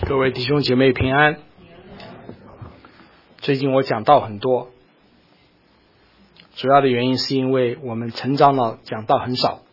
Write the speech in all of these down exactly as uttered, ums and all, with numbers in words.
各位弟兄姐妹平安。最近我讲道很多，主要的原因是因为我们成长了，讲道很少。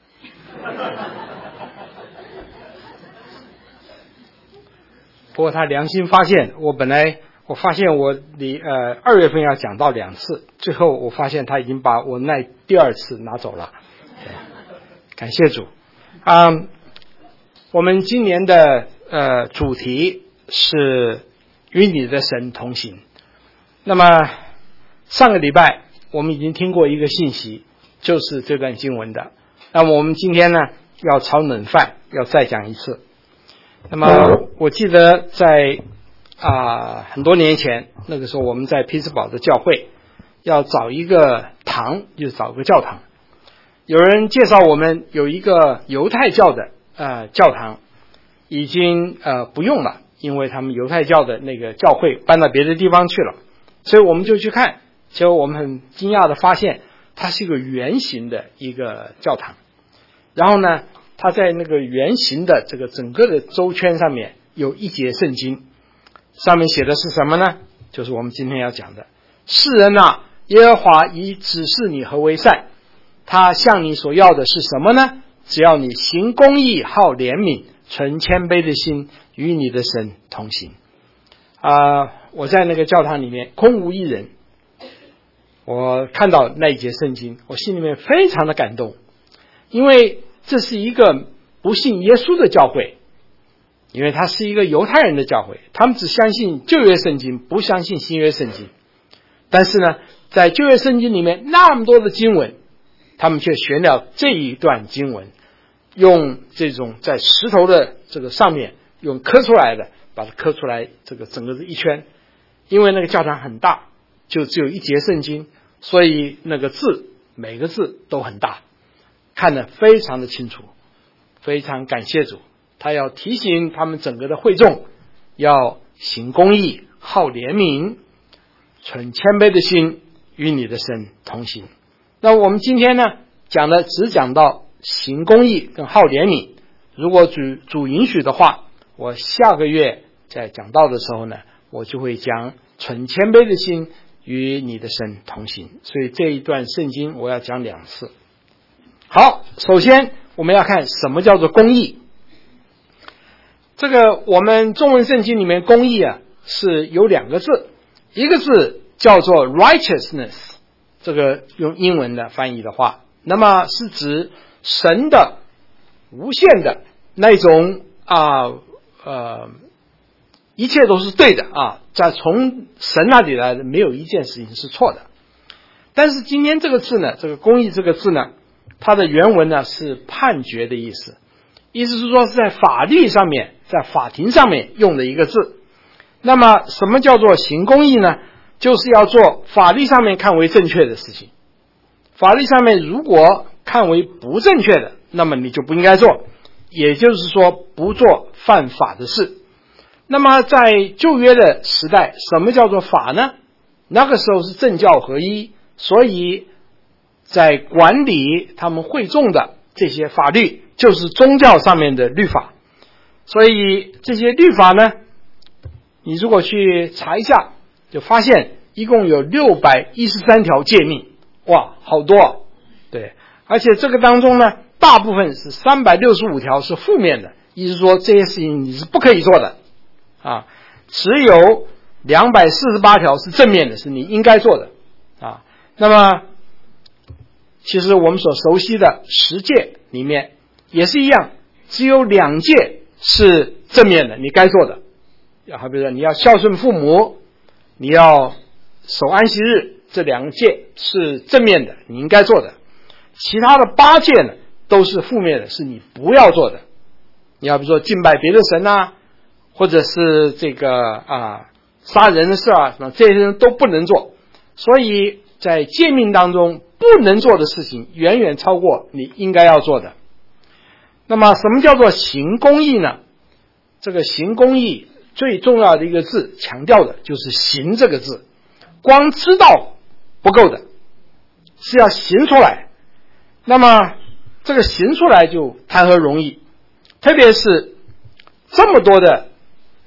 不过他良心发现，我本来我发现我离呃二月份要讲到两次，最后我发现他已经把我那第二次拿走了。感谢主。啊、嗯，我们今年的呃主题是与你的神同行。那么上个礼拜我们已经听过一个信息，就是这段经文的。那么我们今天呢要炒冷饭，要再讲一次。那么我记得在啊、呃、很多年前，那个时候我们在匹兹堡的教会要找一个堂，就是找个教堂。有人介绍我们有一个犹太教的呃教堂，已经呃不用了，因为他们犹太教的那个教会搬到别的地方去了，所以我们就去看，结果我们很惊讶的发现，它是一个圆形的一个教堂。然后呢，它在那个圆形的这个整个的周圈上面有一节圣经，上面写的是什么呢？就是我们今天要讲的：世人啊，耶和华已指示你何为善，他向你所要的是什么呢？只要你行公义，好怜悯，存谦卑的心，与你的神同行。啊、呃，我在那个教堂里面空无一人，我看到那一节圣经，我心里面非常的感动，因为这是一个不信耶稣的教会，因为它是一个犹太人的教会，他们只相信旧约圣经，不相信新约圣经。但是呢，在旧约圣经里面那么多的经文，他们却选了这一段经文，用这种在石头的这个上面用刻出来的，把它刻出来，这个整个是一圈。因为那个教堂很大，就只有一节圣经，所以那个字每个字都很大，看得非常的清楚。非常感谢主，他要提醒他们整个的会众要行公义，好怜悯，存谦卑的心，与你的神同行。那我们今天呢讲的只讲到行公义跟好怜悯，如果主主允许的话，我下个月在讲道的时候呢，我就会讲存谦卑的心，与你的神同行。所以这一段圣经我要讲两次。好，首先我们要看什么叫做公义。这个我们中文圣经里面公义啊是有两个字，一个字叫做 righteousness， 这个用英文的翻译的话，那么是指神的无限的那种啊呃一切都是对的啊，在从神那里来的没有一件事情是错的。但是今天这个字呢，这个公义这个字呢，它的原文呢是判决的意思，意思是说是在法律上面，在法庭上面用的一个字。那么什么叫做行公义呢？就是要做法律上面看为正确的事情，法律上面如果看为不正确的，那么你就不应该做，也就是说不做犯法的事。那么在旧约的时代，什么叫做法呢？那个时候是政教合一，所以在管理他们会众的这些法律就是宗教上面的律法。所以这些律法呢，你如果去查一下，就发现一共有六百一十三条诫命，哇，好多啊。对，而且这个当中呢，大部分是三百六十五条是负面的，意思说这些事情你是不可以做的啊，只有两百四十八条是正面的，是你应该做的啊。那么其实我们所熟悉的十诫里面也是一样，只有两诫是正面的，你该做的。好比说你要孝顺父母，你要守安息日，这两个诫是正面的，你应该做的。其他的八诫呢都是负面的，是你不要做的。你要比如说敬拜别的神啊，或者是这个啊杀人的事啊，什么这些人都不能做。所以在诫命当中不能做的事情远远超过你应该要做的。那么什么叫做行公义呢？这个行公义最重要的一个字强调的就是行这个字，光知道不够的，是要行出来。那么这个行出来就谈何容易，特别是这么多的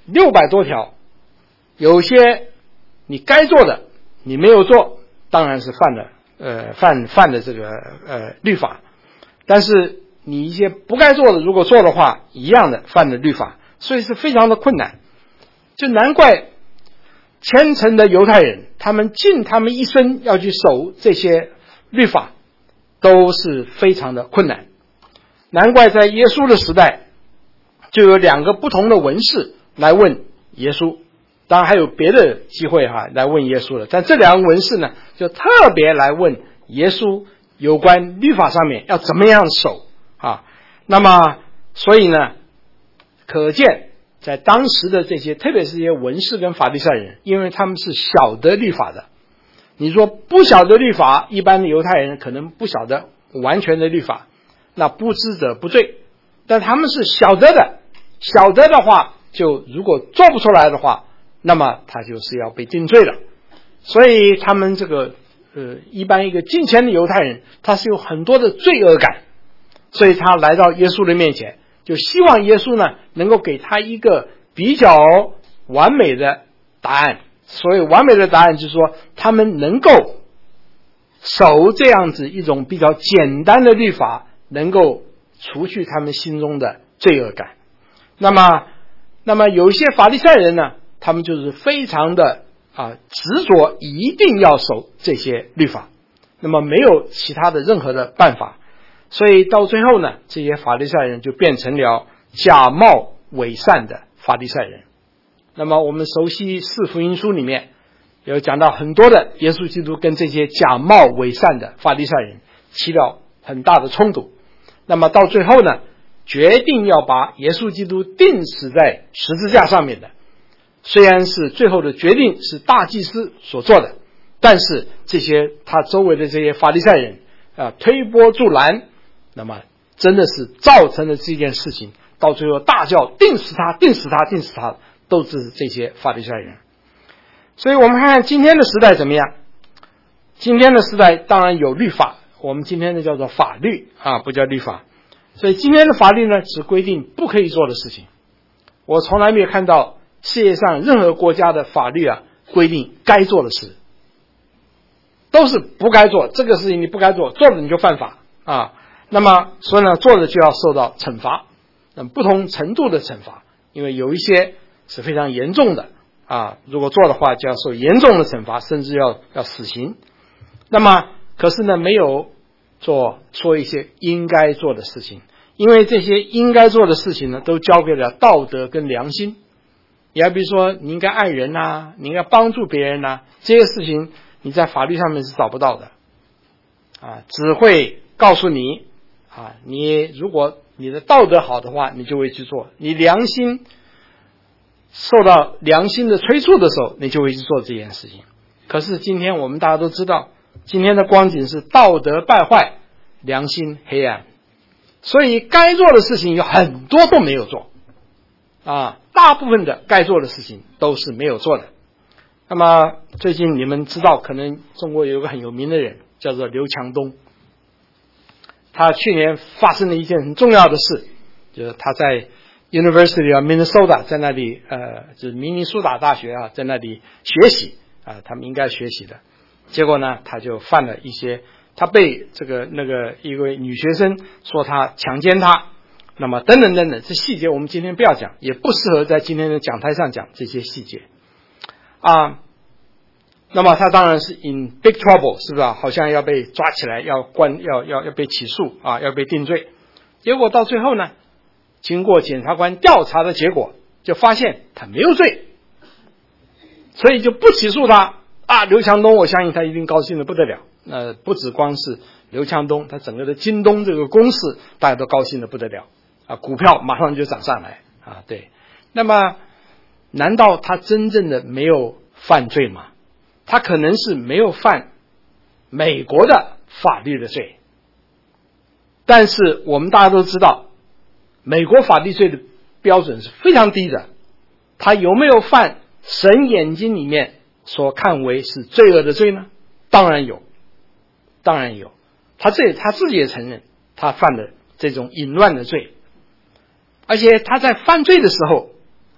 六百多条，有些你该做的你没有做，当然是犯了呃犯犯的这个呃律法，但是你一些不该做的如果做的话，一样的犯了律法，所以是非常的困难。就难怪虔诚的犹太人，他们尽他们一生要去守这些律法，都是非常的困难。难怪在耶稣的时代，就有两个不同的文士来问耶稣，当然还有别的机会哈来问耶稣了，但这两个文士呢，就特别来问耶稣有关律法上面要怎么样守啊。那么所以呢，可见在当时的这些，特别是这些文士跟法利赛人，因为他们是晓得律法的。你说不晓得律法，一般的犹太人可能不晓得完全的律法，那不知者不罪。但他们是晓得的，晓得的话，就如果做不出来的话，那么他就是要被定罪了。所以他们这个呃，一般一个敬虔的犹太人，他是有很多的罪恶感，所以他来到耶稣的面前，就希望耶稣呢能够给他一个比较完美的答案。所以完美的答案就是说，他们能够守这样子一种比较简单的律法，能够除去他们心中的罪恶感。那么那么有一些法利赛人呢，他们就是非常的啊执着，一定要守这些律法，那么没有其他的任何的办法。所以到最后呢，这些法利赛人就变成了假冒伪善的法利赛人。那么我们熟悉四福音书里面有讲到很多的耶稣基督跟这些假冒伪善的法利赛人起了很大的冲突。那么到最后呢，决定要把耶稣基督钉死在十字架上面的，虽然是最后的决定是大祭司所做的，但是这些他周围的这些法利赛人啊推波助澜，那么真的是造成了这件事情，到最后大叫钉死他，钉死他，钉死他，都是这些法利赛人。所以我们看看今天的时代怎么样。今天的时代当然有律法，我们今天的叫做法律啊，不叫律法。所以今天的法律呢，只规定不可以做的事情。我从来没有看到世界上任何国家的法律啊规定该做的事，都是不该做，这个事情你不该做，做了你就犯法啊。那么所以呢，做了就要受到惩罚，那么不同程度的惩罚，因为有一些是非常严重的啊，如果做的话就要受严重的惩罚，甚至要要死刑。那么可是呢，没有做说一些应该做的事情，因为这些应该做的事情呢，都交给了道德跟良心。也比如说你应该爱人啊，你应该帮助别人啊，这些事情你在法律上面是找不到的啊，只会告诉你啊，你如果你的道德好的话，你就会去做；你良心受到良心的催促的时候，你就会去做这件事情。可是今天我们大家都知道，今天的光景是道德败坏，良心黑暗，所以该做的事情有很多都没有做啊，大部分的该做的事情都是没有做的。那么最近你们知道，可能中国有个很有名的人叫做刘强东，他去年发生了一件很重要的事，就是他在 University of Minnesota 在那里呃，就是明尼苏达大学啊，在那里学习啊，他们应该学习的。结果呢，他就犯了一些，他被这个那个一位女学生说他强奸他，那么等等等等，这细节我们今天不要讲，也不适合在今天的讲台上讲这些细节啊。那么他当然是 in big trouble， 是不是？好像要被抓起来，要关，要要要被起诉啊，要被定罪。结果到最后呢，经过检察官调查的结果，就发现他没有罪，所以就不起诉他啊。刘强东，我相信他一定高兴的不得了。那不只光是刘强东，他整个的京东这个公司，大家都高兴的不得了啊，股票马上就涨上来啊。对，那么难道他真正的没有犯罪吗？他可能是没有犯美国的法律的罪，但是我们大家都知道，美国法律罪的标准是非常低的。他有没有犯神眼睛里面所看为是罪恶的罪呢？当然有，当然有。他这他自己也承认，他犯了这种淫乱的罪，而且他在犯罪的时候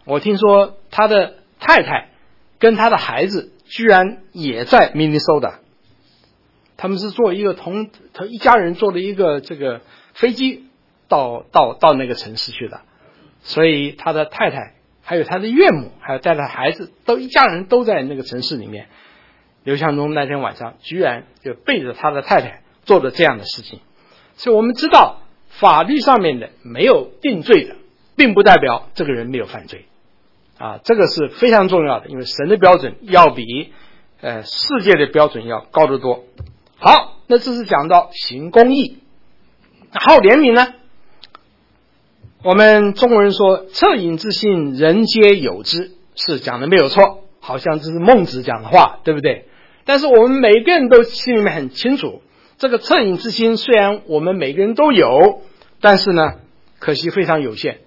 我听说他的太太跟他的孩子居然也在明尼苏达，他们是坐一个同同一家人坐了一个这个飞机到到到那个城市去的，所以他的太太还有他的岳母还有带他的孩子都一家人都在那个城市里面。刘强东那天晚上居然就背着他的太太做了这样的事情，所以我们知道法律上面的没有定罪的，并不代表这个人没有犯罪啊，这个是非常重要的，因为神的标准要比呃世界的标准要高得多。好，那这是讲到行公义。好怜悯呢，我们中国人说恻隐之心人皆有之，是讲的没有错，好像这是孟子讲的话，对不对？但是我们每个人都心里面很清楚，这个恻隐之心虽然我们每个人都有，但是呢可惜非常有限。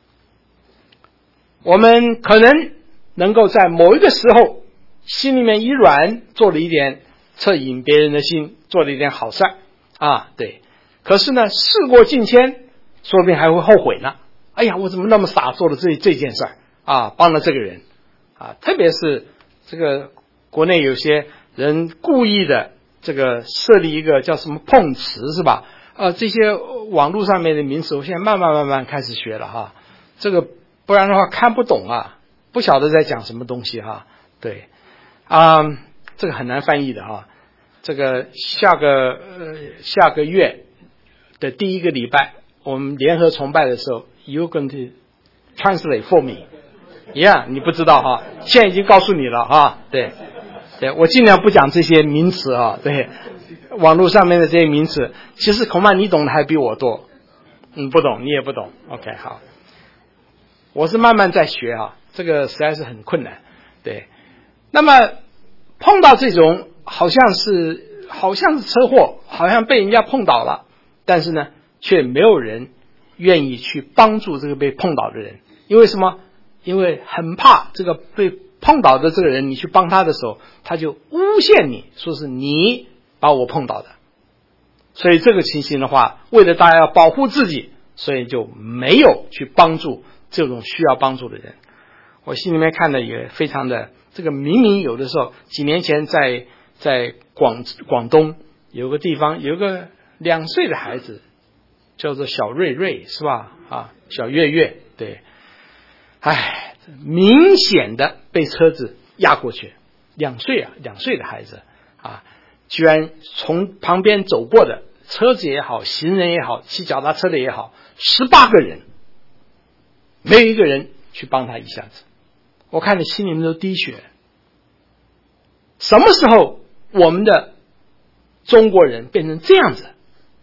我们可能能够在某一个时候心里面一软，做了一点恻隐别人的心，做了一点好事啊，对。可是呢事过境迁，说不定还会后悔呢。哎呀，我怎么那么傻做了这这件事啊，帮了这个人啊。特别是这个国内有些人故意的这个设立一个叫什么碰瓷是吧？呃，这些网络上面的名词我现在慢慢慢慢开始学了哈，这个不然的话看不懂啊，不晓得在讲什么东西哈。对啊、嗯，这个很难翻译的哈。这个下个呃下个月的第一个礼拜我们联合崇拜的时候 ，You going to translate for me？ Yeah， 你不知道哈，现在已经告诉你了哈。对，对我尽量不讲这些名词啊。对，网络上面的这些名词，其实恐怕你懂的还比我多。嗯，不懂，你也不懂。OK， 好，我是慢慢在学啊，这个实在是很困难。对，那么碰到这种好像是好像是车祸，好像被人家碰倒了，但是呢，却没有人愿意去帮助这个被碰倒的人，因为什么？因为很怕这个被碰倒的这个人，你去帮他的时候，他就诬陷你，说是你把我碰倒的。所以这个情形的话，为了大家要保护自己，所以就没有去帮助这种需要帮助的人。我心里面看的也非常的，这个明明有的时候，几年前在在广广东有个地方有个两岁的孩子，叫做小瑞瑞是吧？啊，小月月，对，哎，明显的被车子压过去，两岁啊，两岁的孩子啊，居然从旁边走过的车子也好，行人也好，骑脚踏车的也好，十八个人，没有一个人去帮他一下子，我看着心里面都滴血。什么时候我们的中国人变成这样子？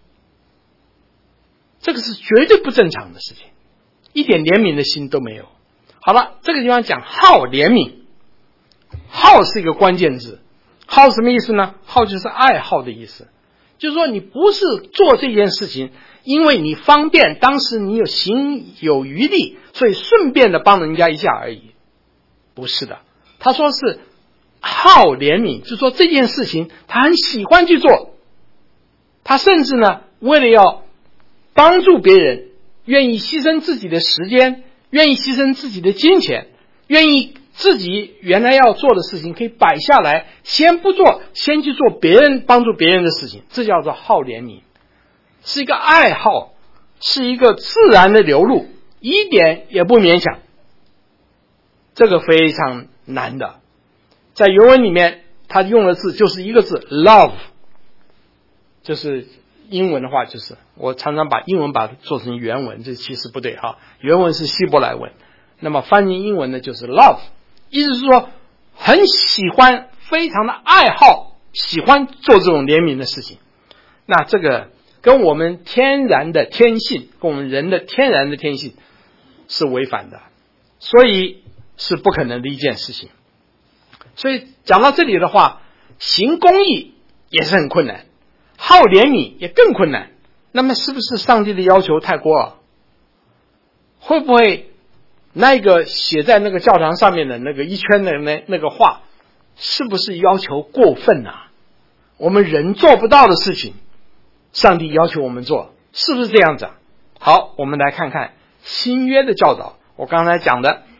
这个是绝对不正常的事情，一点怜悯的心都没有。好了，这个地方讲好怜悯，好是一个关键字。好什么意思呢？好就是爱好的意思，就是说你不是做这件事情因为你方便，当时你有行有余力，所以顺便的帮人家一下而已，不是的。他说是好怜悯，就是说这件事情他很喜欢去做，他甚至呢为了要帮助别人，愿意牺牲自己的时间，愿意牺牲自己的金钱，愿意自己原来要做的事情可以摆下来，先不做，先去做别人帮助别人的事情，这叫做好怜悯，是一个爱好，是一个自然的流露，一点也不勉强。这个非常难的，在原文里面他用的字就是一个字 love， 就是英文的话就是，我常常把英文把它做成原文，这其实不对哈，原文是希伯来文，那么翻译英文呢就是 love， 意思是说很喜欢，非常的爱好，喜欢做这种怜悯的事情。那这个跟我们天然的天性，跟我们人的天然的天性是违反的，所以是不可能的一件事情。所以讲到这里的话，行公义也是很困难，好怜悯也更困难。那么是不是上帝的要求太过了？会不会那个写在那个教堂上面的那个一圈的那那个话，是不是要求过分啊？我们人做不到的事情，上帝要求我们做，是不是这样子啊？好，我们来看看新约的教导。我刚才讲的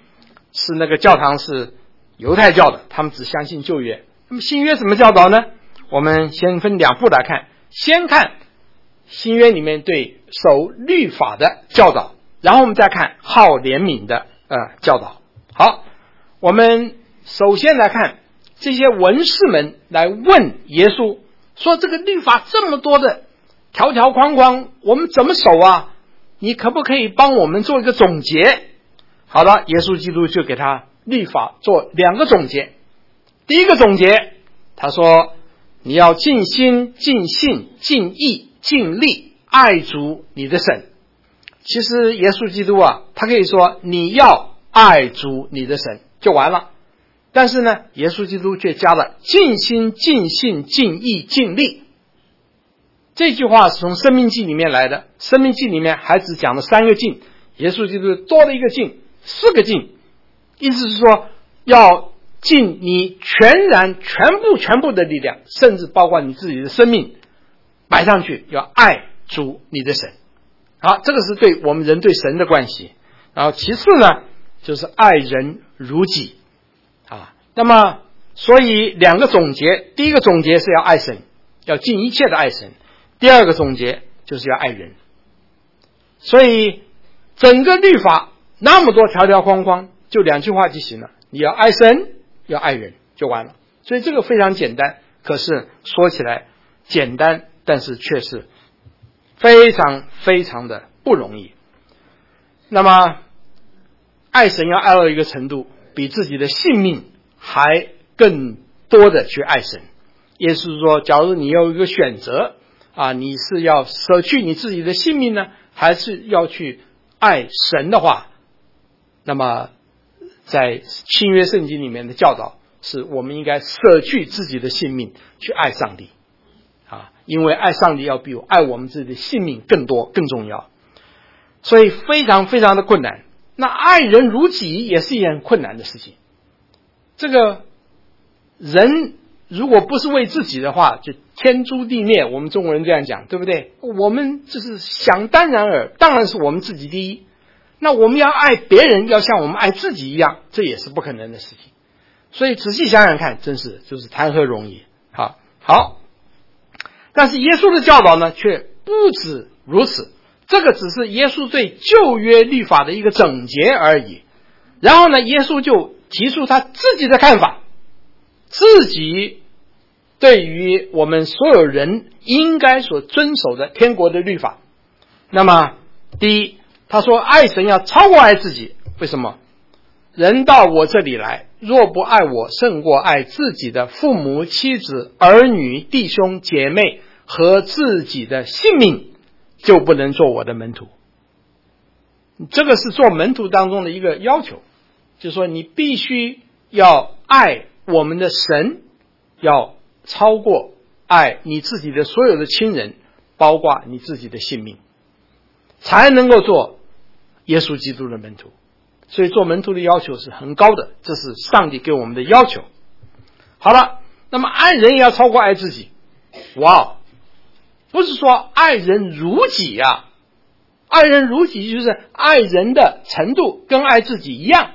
是那个教堂是犹太教的，他们只相信旧约。那么新约怎么教导呢？我们先分两步来看，先看新约里面对守律法的教导，然后我们再看好怜悯的呃教导。好，我们首先来看这些文士们来问耶稣说，这个律法这么多的条条框框，我们怎么守啊？你可不可以帮我们做一个总结？好了，耶稣基督就给他律法做两个总结。第一个总结，他说你要尽心尽性尽意尽力爱主你的神。其实耶稣基督啊，他可以说你要爱主你的神就完了，但是呢，耶稣基督却加了尽心尽性尽意尽力。这句话是从申命记里面来的，申命记里面还只讲了三个尽，耶稣基督多了一个尽，四个尽，意思是说要尽你全然全部全部的力量，甚至包括你自己的生命摆上去，要爱主你的神。好，这个是对我们人对神的关系。然后其次呢，就是爱人如己啊。那么所以两个总结，第一个总结是要爱神，要尽一切的爱神，第二个总结就是要爱人。所以整个律法那么多条条框框，就两句话就行了，你要爱神要爱人就完了。所以这个非常简单，可是说起来简单，但是却是非常非常的不容易。那么爱神要爱到一个程度，比自己的性命还更多的去爱神。耶稣说，假如你有一个选择啊，你是要舍去你自己的性命呢，还是要去爱神的话，那么在新约圣经里面的教导是我们应该舍去自己的性命去爱上帝啊，因为爱上帝要比爱我们自己的性命更多更重要，所以非常非常的困难。那爱人如己也是一件困难的事情。这个人如果不是为自己的话，就天诛地灭，我们中国人这样讲，对不对？我们就是想当然尔，当然是我们自己第一。那我们要爱别人，要像我们爱自己一样，这也是不可能的事情。所以仔细想想看，真是就是谈何容易。好，好，但是耶稣的教导呢，却不止如此。这个只是耶稣对旧约律法的一个总结而已。然后呢，耶稣就提出他自己的看法，自己对于我们所有人应该所遵守的天国的律法。那么第一，他说爱神要超过爱自己。为什么？人到我这里来，若不爱我胜过爱自己的父母妻子儿女弟兄姐妹和自己的性命，就不能做我的门徒。这个是做门徒当中的一个要求，就是说你必须要爱我们的神，要超过爱你自己的所有的亲人，包括你自己的性命，才能够做耶稣基督的门徒。所以做门徒的要求是很高的，这是上帝给我们的要求。好了，那么爱人也要超过爱自己。哇，不是说爱人如己啊，爱人如己就是爱人的程度跟爱自己一样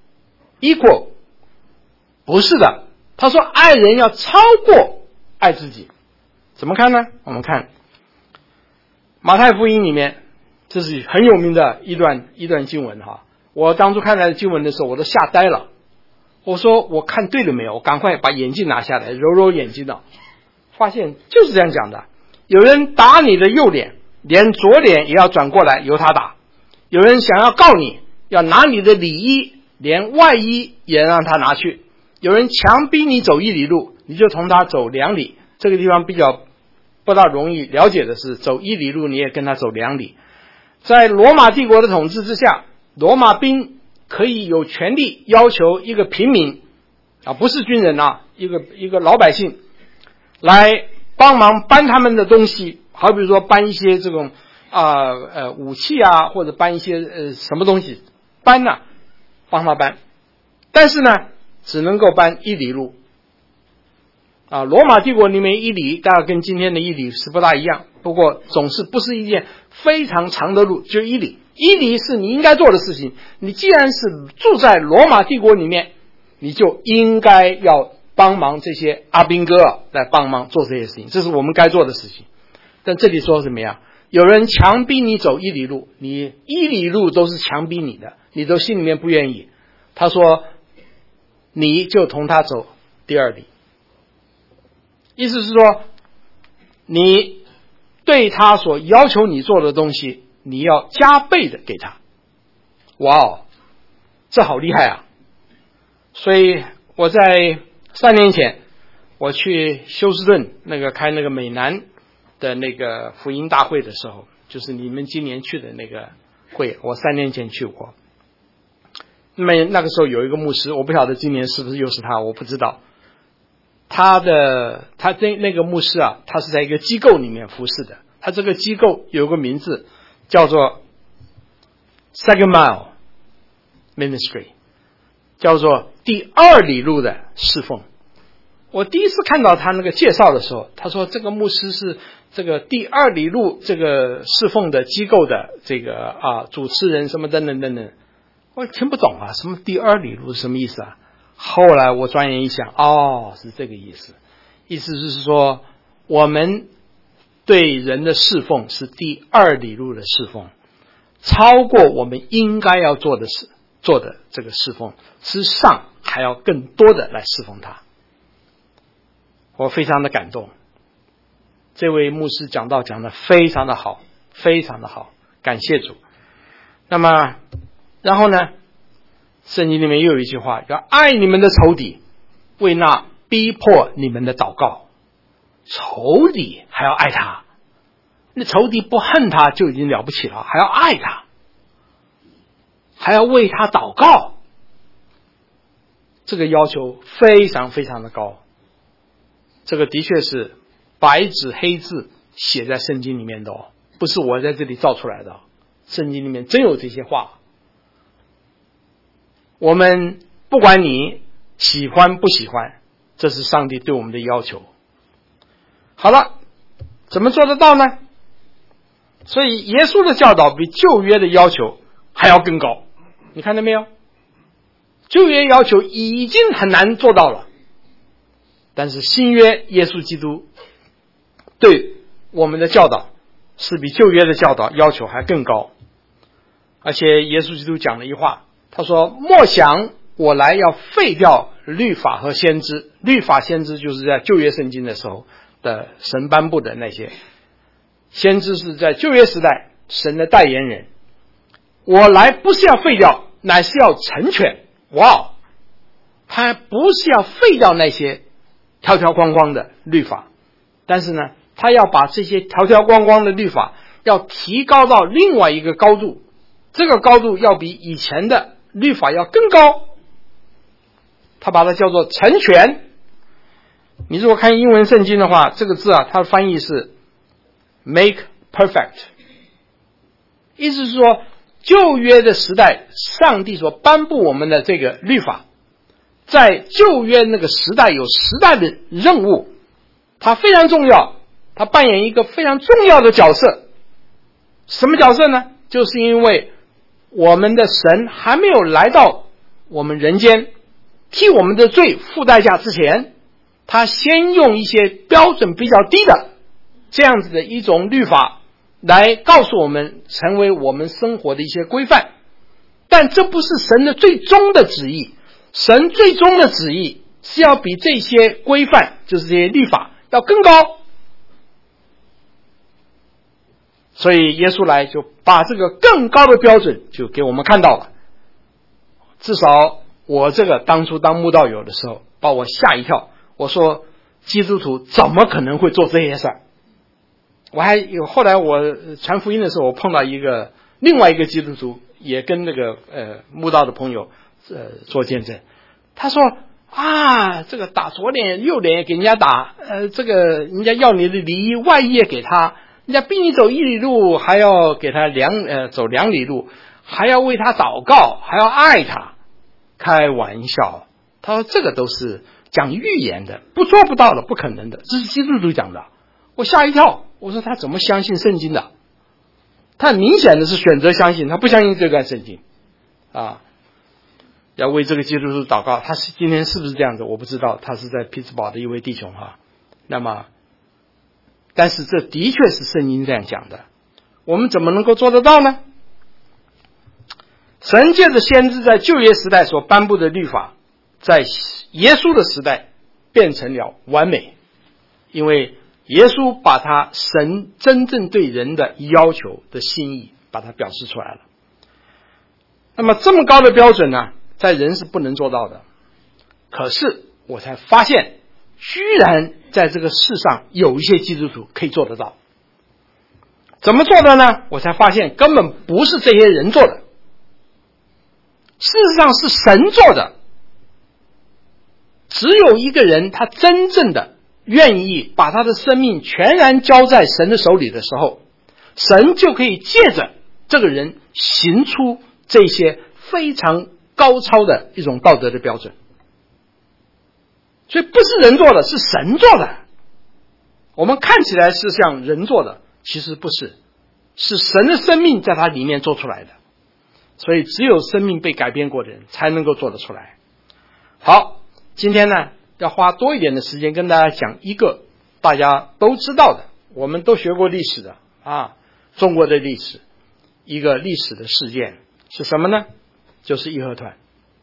equal， 不是的。他说爱人要超过爱自己。怎么看呢？我们看马太福音里面，这是很有名的一段一段经文哈。我当初看到经文的时候，我都吓呆了。我说我看对了没有？我赶快把眼镜拿下来，揉揉眼睛呢，发现就是这样讲的。有人打你的右脸，连左脸也要转过来由他打；有人想要告你，要拿你的里衣，连外衣也让他拿去；有人强逼你走一里路，你就同他走两里。这个地方比较不大容易了解的是，走一里路你也跟他走两里。在罗马帝国的统治之下，罗马兵可以有权利要求一个平民啊，不是军人啊，一个一个老百姓来帮忙搬他们的东西，好比如说搬一些这种啊 呃, 呃武器啊，或者搬一些呃什么东西，搬啊，帮他搬，但是呢，只能够搬一里路啊。罗马帝国里面一里大概跟今天的一里是不大一样，不过总是不是一件非常长的路，就一里。 伊犁是你应该做的事情。你既然是住在罗马帝国里面，你就应该要帮忙这些阿兵哥来帮忙做这些事情，这是我们该做的事情。但这里说什么呀？有人强逼你走伊犁路，你伊犁路都是强逼你的，你都心里面不愿意。他说你就同他走第二里，意思是说你对他所要求你做的东西，你要加倍的给他。哇哦，这好厉害啊！所以我在三年前我去休斯顿那个开那个美南的那个福音大会的时候，就是你们今年去的那个会，我三年前去过。那么那个时候有一个牧师，我不晓得今年是不是又是他，我不知道。他的他这那个牧师啊，他是在一个机构里面服侍的。他这个机构有个名字叫做 Second Mile Ministry， 叫做第二里路的侍奉。我第一次看到他那个介绍的时候，他说这个牧师是这个第二里路这个侍奉的机构的这个啊主持人什么等等等等，我听不懂啊，什么第二里路是什么意思啊？后来我转眼一想，哦，是这个意思，意思是说我们对人的侍奉是第二里路的侍奉，超过我们应该要做的事做的这个侍奉之上，还要更多的来侍奉他。我非常的感动，这位牧师讲道讲得非常的好，非常的好，感谢主。那么然后呢，圣经里面又有一句话，要爱你们的仇敌，为那逼迫你们的祷告。仇敌还要爱他，那仇敌不恨他就已经了不起了，还要爱他，还要为他祷告，这个要求非常非常的高。这个的确是白纸黑字写在圣经里面的哦，不是我在这里造出来的，圣经里面真有这些话。我们不管你喜欢不喜欢，这是上帝对我们的要求。好了，怎么做得到呢？所以耶稣的教导比旧约的要求还要更高，你看到没有？旧约要求已经很难做到了，但是新约耶稣基督对我们的教导是比旧约的教导要求还更高。而且耶稣基督讲了一句话，他说莫想我来要废掉律法和先知。律法先知就是在旧约圣经的时候的神颁布的那些，先知是在旧约时代神的代言人。我来不是要废掉，乃是要成全。哇，他不是要废掉那些条条框框的律法，但是呢他要把这些条条框框的律法要提高到另外一个高度，这个高度要比以前的律法要更高，他把它叫做成全。你如果看英文圣经的话，这个字啊，它的翻译是 make perfect， 意思是说旧约的时代上帝所颁布我们的这个律法，在旧约那个时代有时代的任务，它非常重要，它扮演一个非常重要的角色。什么角色呢？就是因为我们的神还没有来到我们人间替我们的罪付代价之前，他先用一些标准比较低的这样子的一种律法来告诉我们，成为我们生活的一些规范。但这不是神的最终的旨意，神最终的旨意是要比这些规范，就是这些律法要更高。所以耶稣来就把这个更高的标准就给我们看到了。至少我这个当初当慕道友的时候把我吓一跳，我说基督徒怎么可能会做这些事儿？我还有后来我传福音的时候，我碰到一个另外一个基督徒，也跟那个呃慕道的朋友呃做见证。他说啊，这个打左脸右脸给人家打，呃，这个人家要你的里衣外衣也给他，人家逼你走一里路，还要给他两呃走两里路，还要为他祷告，还要爱他。开玩笑，他说这个都是讲预言的，不做不到的，不可能的，这是基督徒讲的。我吓一跳，我说他怎么相信圣经的？ 他很明显的是选择相信，他不相信这段圣经啊。要为这个基督徒祷告，他是今天是不是这样子我不知道，他是在匹兹堡的一位弟兄哈。那么但是这的确是圣经这样讲的，我们怎么能够做得到呢？神借着先知在旧约时代所颁布的律法，在耶稣的时代变成了完美，因为耶稣把他神真正对人的要求的心意把它表示出来了。那么这么高的标准呢，在人是不能做到的，可是我才发现居然在这个世上有一些基督徒可以做得到。怎么做的呢？我才发现根本不是这些人做的，事实上是神做的。只有一个人他真正的愿意把他的生命全然交在神的手里的时候，神就可以借着这个人行出这些非常高超的一种道德的标准。所以不是人做的，是神做的。我们看起来是像人做的，其实不是，是神的生命在他里面做出来的。所以只有生命被改变过的人才能够做得出来。好，今天呢要花多一点的时间跟大家讲一个大家都知道的，我们都学过历史的啊，中国的历史，一个历史的事件是什么呢？就是义和团。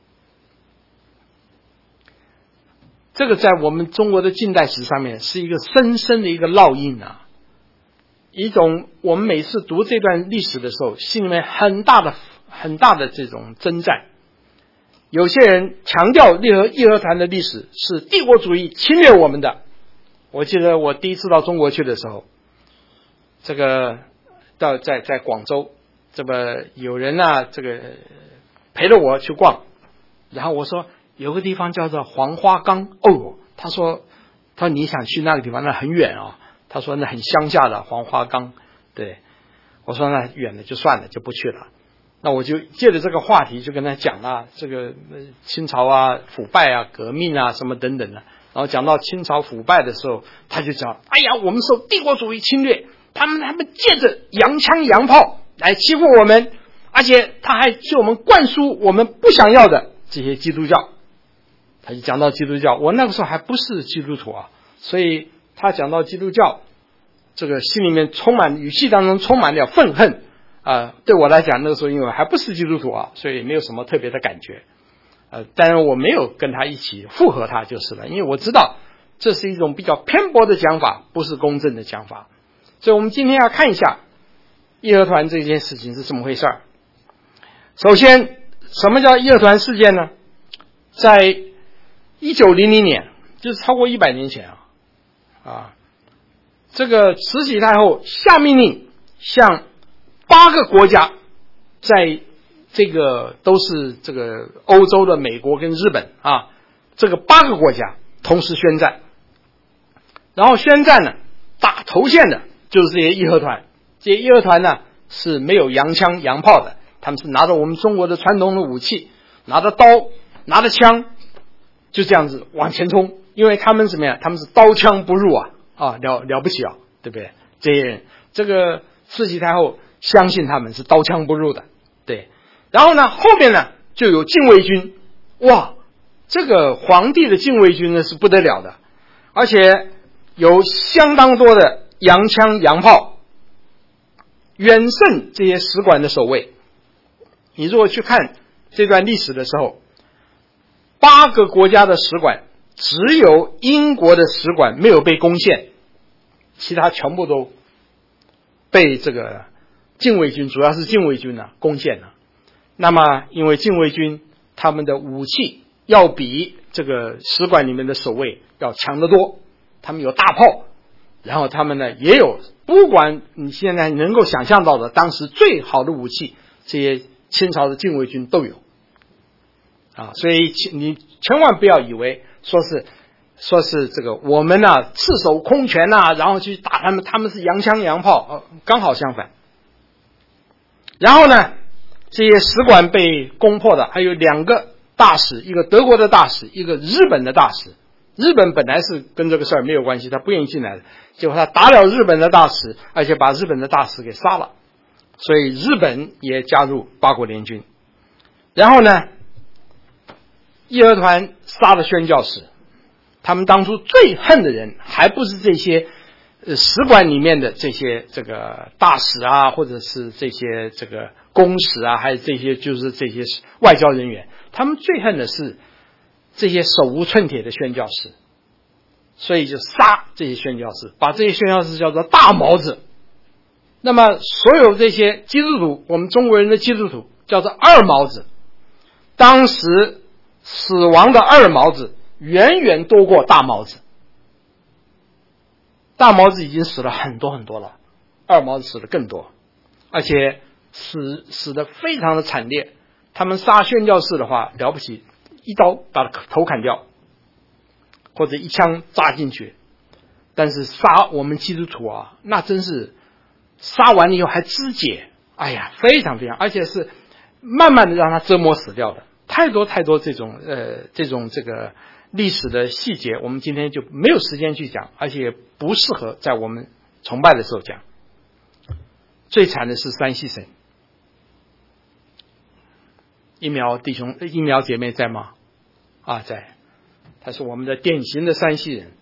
这个在我们中国的近代史上面是一个深深的一个烙印啊，一种我们每次读这段历史的时候心里面很大的很大的这种征战。有些人强调义和义和团的历史是帝国主义侵略我们的。我记得我第一次到中国去的时候，这个到在在广州，这么有人啊这个陪着我去逛，然后我说有个地方叫做黄花岗，哦，他说他说你想去那个地方，那很远啊、哦，他说那很乡下的黄花岗，对，我说那远了就算了，就不去了。那我就借着这个话题就跟他讲啊，这个清朝啊腐败啊革命啊什么等等的，然后讲到清朝腐败的时候，他就讲，哎呀，我们受帝国主义侵略，他们他们借着洋枪洋炮来欺负我们，而且他还向我们灌输我们不想要的这些基督教。他就讲到基督教，我那个时候还不是基督徒啊，所以他讲到基督教，这个心里面充满语气当中充满了愤恨啊、呃。对我来讲，那个时候因为还不是基督徒啊，所以没有什么特别的感觉。呃，当然我没有跟他一起附和他就是了，因为我知道这是一种比较偏颇的讲法，不是公正的讲法。所以我们今天要看一下义和团这件事情是怎么回事儿。首先，什么叫义和团事件呢？在一九零零年，就是超过一百年前啊，啊，这个慈禧太后下命令，向八个国家，在这个都是这个欧洲的美国跟日本啊，这个八个国家同时宣战，然后宣战呢，打头线的就是这些义和团，这些义和团呢是没有洋枪洋炮的，他们是拿着我们中国的传统的武器，拿着刀，拿着枪。就这样子往前冲，因为他们怎么样？他们是刀枪不入啊，啊了了不起啊，对不对？这些人，这个慈禧太后相信他们是刀枪不入的，对。然后呢，后面呢就有禁卫军，哇，这个皇帝的禁卫军呢是不得了的，而且有相当多的洋枪洋炮，远胜这些使馆的守卫。你如果去看这段历史的时候，八个国家的使馆，只有英国的使馆没有被攻陷，其他全部都被这个禁卫军，主要是禁卫军啊攻陷了。那么因为禁卫军他们的武器要比这个使馆里面的守卫要强得多，他们有大炮，然后他们呢也有不管你现在能够想象到的当时最好的武器，这些清朝的禁卫军都有啊，所以你千万不要以为说是说是这个我们呢、啊、赤手空拳啊，然后去打他们，他们是洋枪洋炮，呃，刚好相反。然后呢，这些使馆被攻破的还有两个大使，一个德国的大使，一个日本的大使。日本本来是跟这个事儿没有关系，他不愿意进来的，结果他打了日本的大使，而且把日本的大使给杀了。 所以日本也加入八国联军。然后呢，义和团杀了宣教士，他们当初最恨的人还不是这些呃使馆里面的这些这个大使啊，或者是这些这个公使啊，还有这些就是这些外交人员，他们最恨的是这些手无寸铁的宣教士，所以就杀这些宣教士，把这些宣教士叫做大毛子。那么所有这些基督徒，我们中国人的基督徒叫做二毛子。当时死亡的二毛子远远多过大毛子，大毛子已经死了很多很多了，二毛子死的更多，而且死死的非常的惨烈。他们杀宣教士的话了不起，一刀把他头砍掉，或者一枪扎进去。但是杀我们基督徒啊，那真是杀完了以后还肢解，哎呀，非常非常，而且是慢慢的让他折磨死掉的。太多太多这种呃这种这个历史的细节，我们今天就没有时间去讲，而且不适合在我们崇拜的时候讲。最惨的是山西省，一苗弟兄一苗姐妹在吗？啊，在，他是我们的典型的山西人。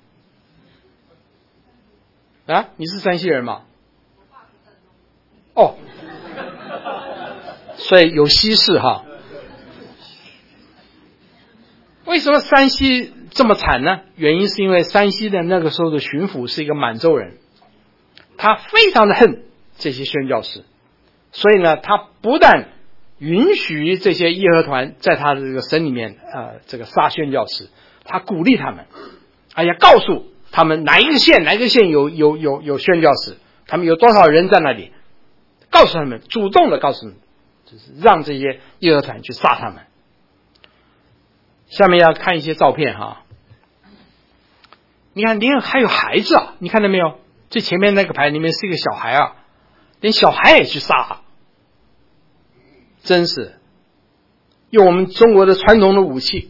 啊，你是山西人吗？哦，所以有西式哈。为什么山西这么惨呢？原因是因为山西的那个时候的巡抚是一个满洲人，他非常的恨这些宣教士，所以呢，他不但允许这些义和团在他的这个省里面呃这个杀宣教士，他鼓励他们，哎呀，告诉他们哪一个县哪一个县有有有有宣教士，他们有多少人在那里，告诉他们，主动的告诉他们，就是让这些义和团去杀他们。下面要看一些照片哈，你看连还有孩子啊，你看到没有？最前面那个牌里面是一个小孩啊，连小孩也去杀啊，真是用我们中国的传统的武器。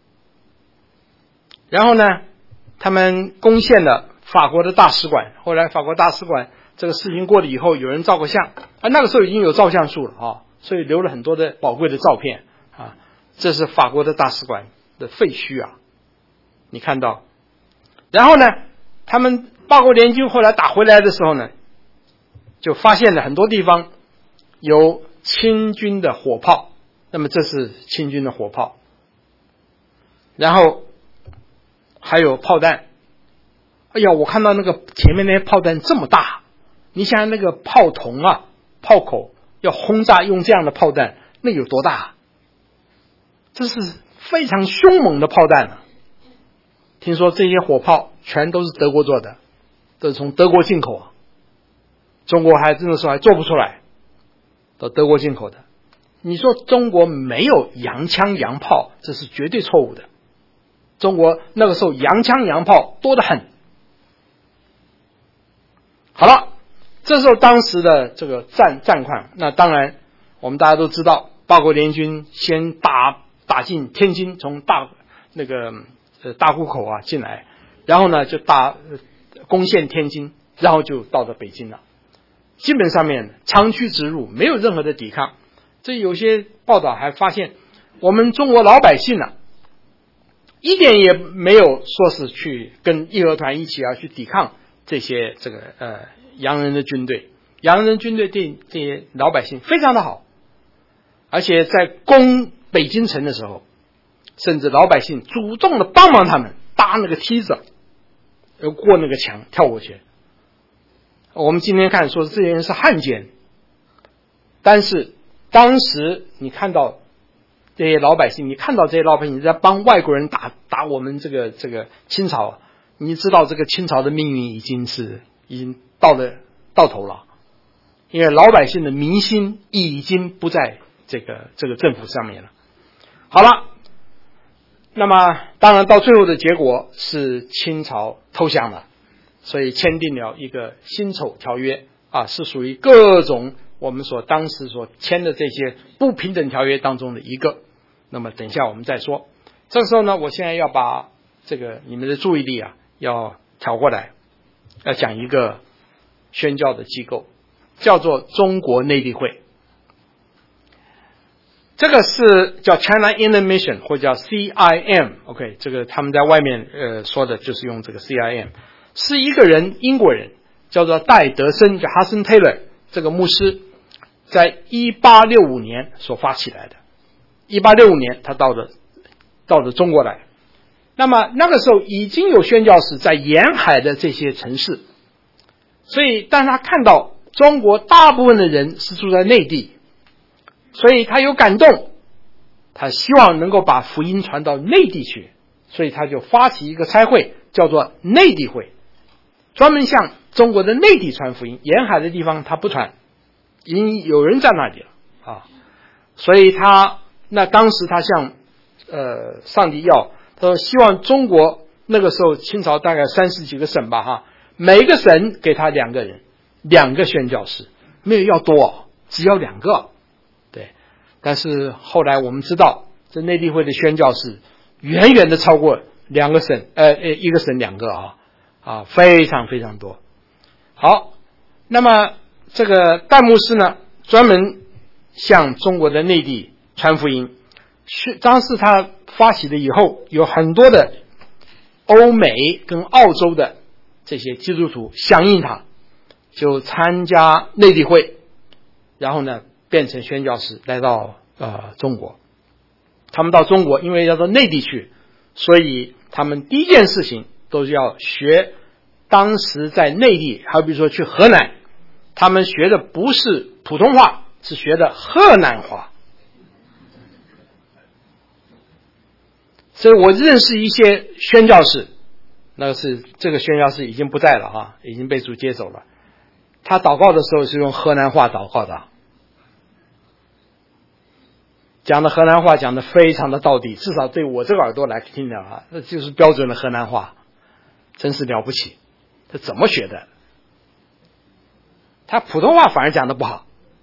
然后呢，他们攻陷了法国的大使馆，后来法国大使馆这个事情过了以后，有人照个相啊，那个时候已经有照相术了啊，所以留了很多的宝贵的照片啊。这是法国的大使馆的废墟啊，你看到。然后呢，他们八国联军后来打回来的时候呢，就发现了很多地方有清军的火炮，那么这是清军的火炮，然后还有炮弹。哎呀，我看到那个前面那些炮弹这么大，你想想那个炮筒啊，炮口要轰炸用这样的炮弹，那有多大啊？这是非常凶猛的炮弹啊！听说这些火炮全都是德国做的，都是从德国进口啊。中国还真的说还做不出来，到德国进口的。你说中国没有洋枪洋炮，这是绝对错误的。中国那个时候洋枪洋炮多得很。好了，这时候当时的这个战战况，那当然我们大家都知道，八国联军先打。打进天津，从大那个呃大沽口啊进来，然后呢就打、呃、攻陷天津，然后就到了北京了。基本上面长驱直入，没有任何的抵抗。这有些报道还发现，我们中国老百姓啊，一点也没有说是去跟义和团一起啊去抵抗这些这个呃洋人的军队。洋人军队对这些老百姓非常的好，而且在攻北京城的时候，甚至老百姓主动的帮忙他们搭那个梯子，要过那个墙跳过去。我们今天看说这些人是汉奸，但是当时你看到这些老百姓，你看到这些老百姓在帮外国人打打我们这个这个清朝，你知道这个清朝的命运已经是已经到了到头了，因为老百姓的民心已经不在这个这个政府上面了。好了，那么当然到最后的结果是清朝投降了，所以签订了一个辛丑条约啊，是属于各种我们所当时所签的这些不平等条约当中的一个。那么等一下我们再说。这个时候呢，我现在要把这个你们的注意力啊要调过来，要讲一个宣教的机构。 叫做中国内地会。这个是叫 China Inland Mission 或叫 C I M，OK， 这个他们在外面呃说的就是用这个 C I M， 是一个人英国人叫做戴德森，叫 Hudson Taylor 这个牧师，在一八六五年所发起来的。一八六五年他到了到了中国来，那么那个时候已经有宣教士在沿海的这些城市，所以当他看到中国大部分的人是住在内地，所以他有感动，他希望能够把福音传到内地去，所以他就发起一个差会，叫做内地会，专门向中国的内地传福音，沿海的地方他不传，已经有人在那里了啊。所以他那当时他向呃上帝要，他说希望中国那个时候清朝大概三十几个省吧哈，每个省给他两个人，两个宣教士，没有要多，只要两个。对，但是后来我们知道，这内地会的宣教士远远的超过两个省，呃，一个省两个啊，啊，非常非常多。好，那么这个戴牧师呢，专门向中国的内地传福音。当时他发起了以后，有很多的欧美跟澳洲的这些基督徒响应他，就参加内地会，然后呢变成宣教士来到呃中国。他们到中国，因为要到内地去，所以他们第一件事情都是要学当时在内地，还比如说去河南，他们学的不是普通话，是学的河南话。所以我认识一些宣教士，那是这个宣教士已经不在了哈，已经被主接走了。他祷告的时候是用河南话祷告的，讲的河南话讲的非常的道地，至少对我这个耳朵来听的啊，那就是标准的河南话，真是了不起。他怎么学的？他普通话反而讲的不好，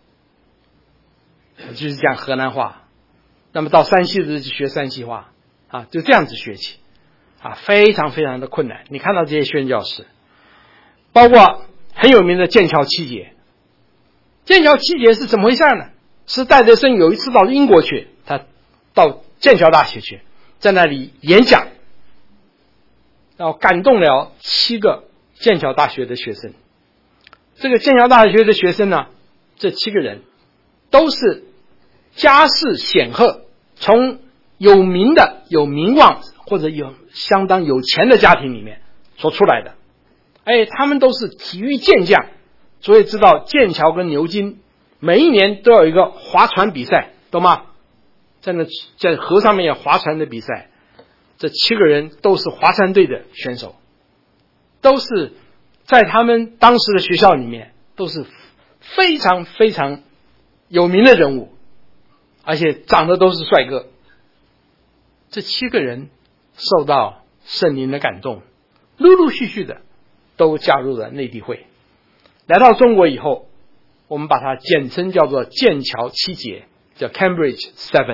就是讲河南话。那么到山西的就学山西话啊，就这样子学起啊，非常非常的困难。你看到这些宣教士，包括很有名的剑桥七杰。剑桥七杰是怎么回事呢？是戴德森有一次到英国去，他到剑桥大学去，在那里演讲，然后感动了七个剑桥大学的学生。这个剑桥大学的学生呢，这七个人都是家世显赫，从有名的有名望或者有相当有钱的家庭里面所出来的。哎，他们都是体育健将，所以知道剑桥跟牛津每一年都有一个划船比赛，懂吗？在那在河上面有划船的比赛，这七个人都是划船队的选手，都是在他们当时的学校里面都是非常非常有名的人物，而且长得都是帅哥。这七个人受到圣灵的感动，陆陆续续的都加入了内地会。来到中国以后，我们把它简称叫做剑桥七杰，叫 Cambridge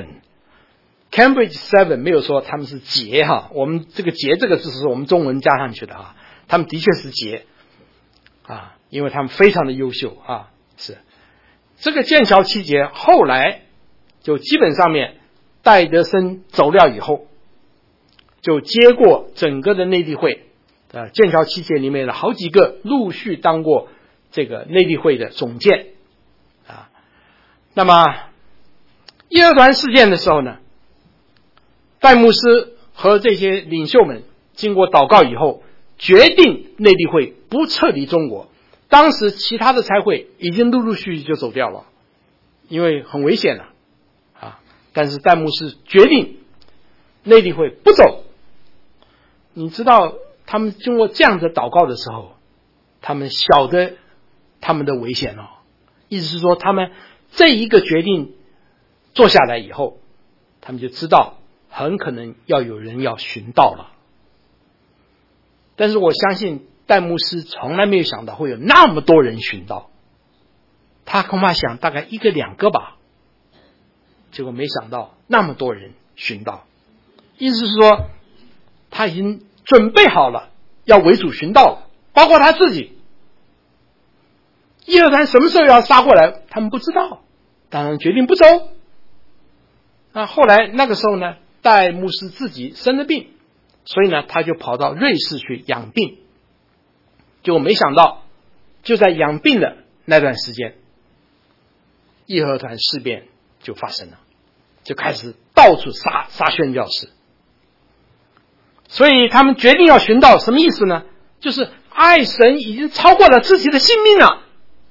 Seven。Cambridge Seven 没有说他们是杰哈，我们这个杰这个字是我们中文加上去的哈，他们的确是杰啊，因为他们非常的优秀啊。是这个剑桥七杰后来就基本上面戴德森走了以后，就接过整个的内地会，呃，剑桥七杰里面的好几个陆续当过这个内地会的总监啊。那么义和团事件的时候呢，戴牧师和这些领袖们经过祷告以后，决定内地会不撤离中国。当时其他的差会已经陆陆续续就走掉了，因为很危险了啊。但是戴牧师决定内地会不走。你知道他们经过这样的祷告的时候，他们晓得他们的危险哦。意思是说，他们这一个决定做下来以后，他们就知道很可能要有人要寻道了。但是我相信戴牧师从来没有想到会有那么多人寻道，他恐怕想大概一个两个吧，结果没想到那么多人寻道。意思是说，他已经准备好了要为主寻道了，包括他自己。 义和团什么时候要杀过来，他们不知道，当然决定不走。那后来那个时候呢，戴牧师自己生了病，所以呢，他就跑到瑞士去养病。结果没想到，就在养病的那段时间，义和团事变就发生了，就开始到处杀杀宣教士。所以他们决定要寻道，什么意思呢？就是爱神已经超过了自己的性命了。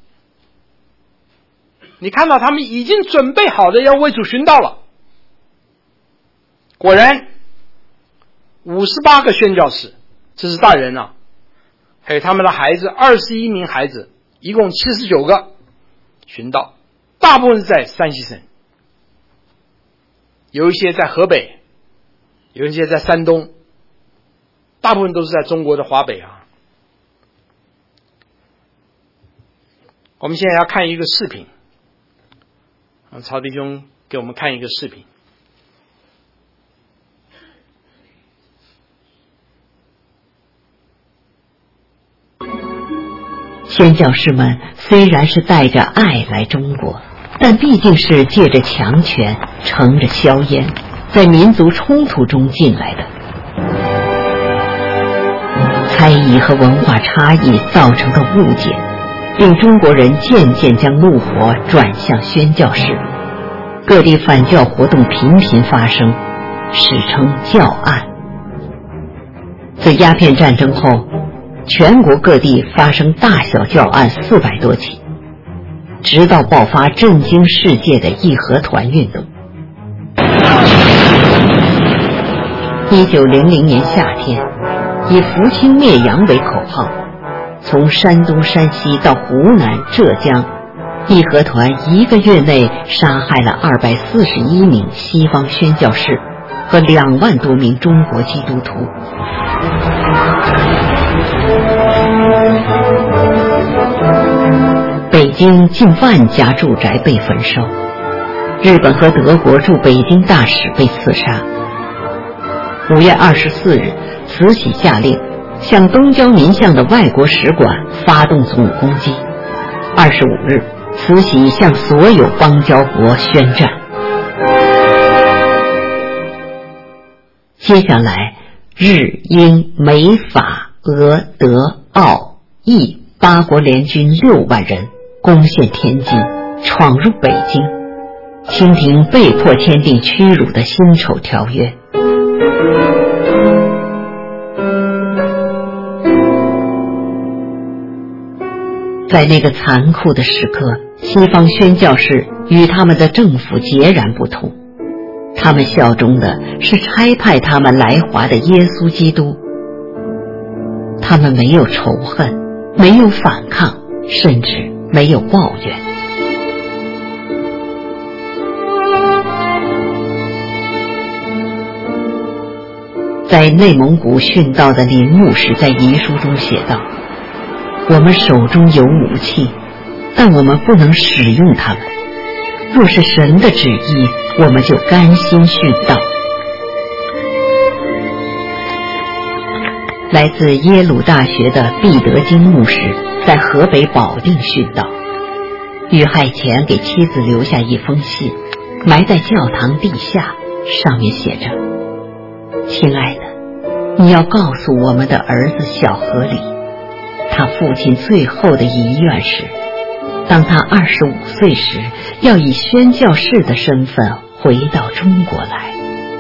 你看到他们已经准备好的要为主寻道了。果然五十八个宣教士，这是大人啊，还有他们的孩子二十一名孩子，一共七十九个寻道，大部分是在山西省，有一些在河北，有一些在山东，大部分都是在中国的华北啊。我们现在要看一个视频，曹弟兄给我们看一个视频。 宣教士们虽然是带着爱来中国，但毕竟是借着强权，乘着硝烟，在民族冲突中进来的。猜疑和文化差异造成的误解，令中国人渐渐将怒火转向宣教士，各地反教活动频频发生，史称教案。自鸦片战争后，全国各地发生大小教案四百多起，直到爆发震惊世界的义和团运动。一九零零年夏天，以扶清灭洋为口号，从山东、山西到湖南、浙江，义和团一个月内杀害了二百四十一名西方宣教士和两万多名中国基督徒。北京近万家住宅被焚烧，日本和德国驻北京大使被刺杀。五月二十四日，慈禧下令向东交民巷的外国使馆发动总攻击。二十五日，慈禧向所有邦交国宣战。接下来，日、英、美、法、俄、德、奥、意八国联军六万人攻陷天津，闯入北京，清廷被迫签订屈辱的辛丑条约。在那个残酷的时刻，西方宣教士与他们的政府截然不同，他们效忠的是差派他们来华的耶稣基督。他们没有仇恨，没有反抗，甚至没有抱怨。在内蒙古殉道的林牧师在遗书中写道：我们手中有武器，但我们不能使用它们。若是神的旨意，我们就甘心殉道。来自耶鲁大学的毕德金牧师在河北保定殉道，遇害前给妻子留下一封信，埋在教堂地下，上面写着：亲爱的，你要告诉我们的儿子小河里，他父亲最后的遗愿是，当他二十五岁时，要以宣教士的身份回到中国来。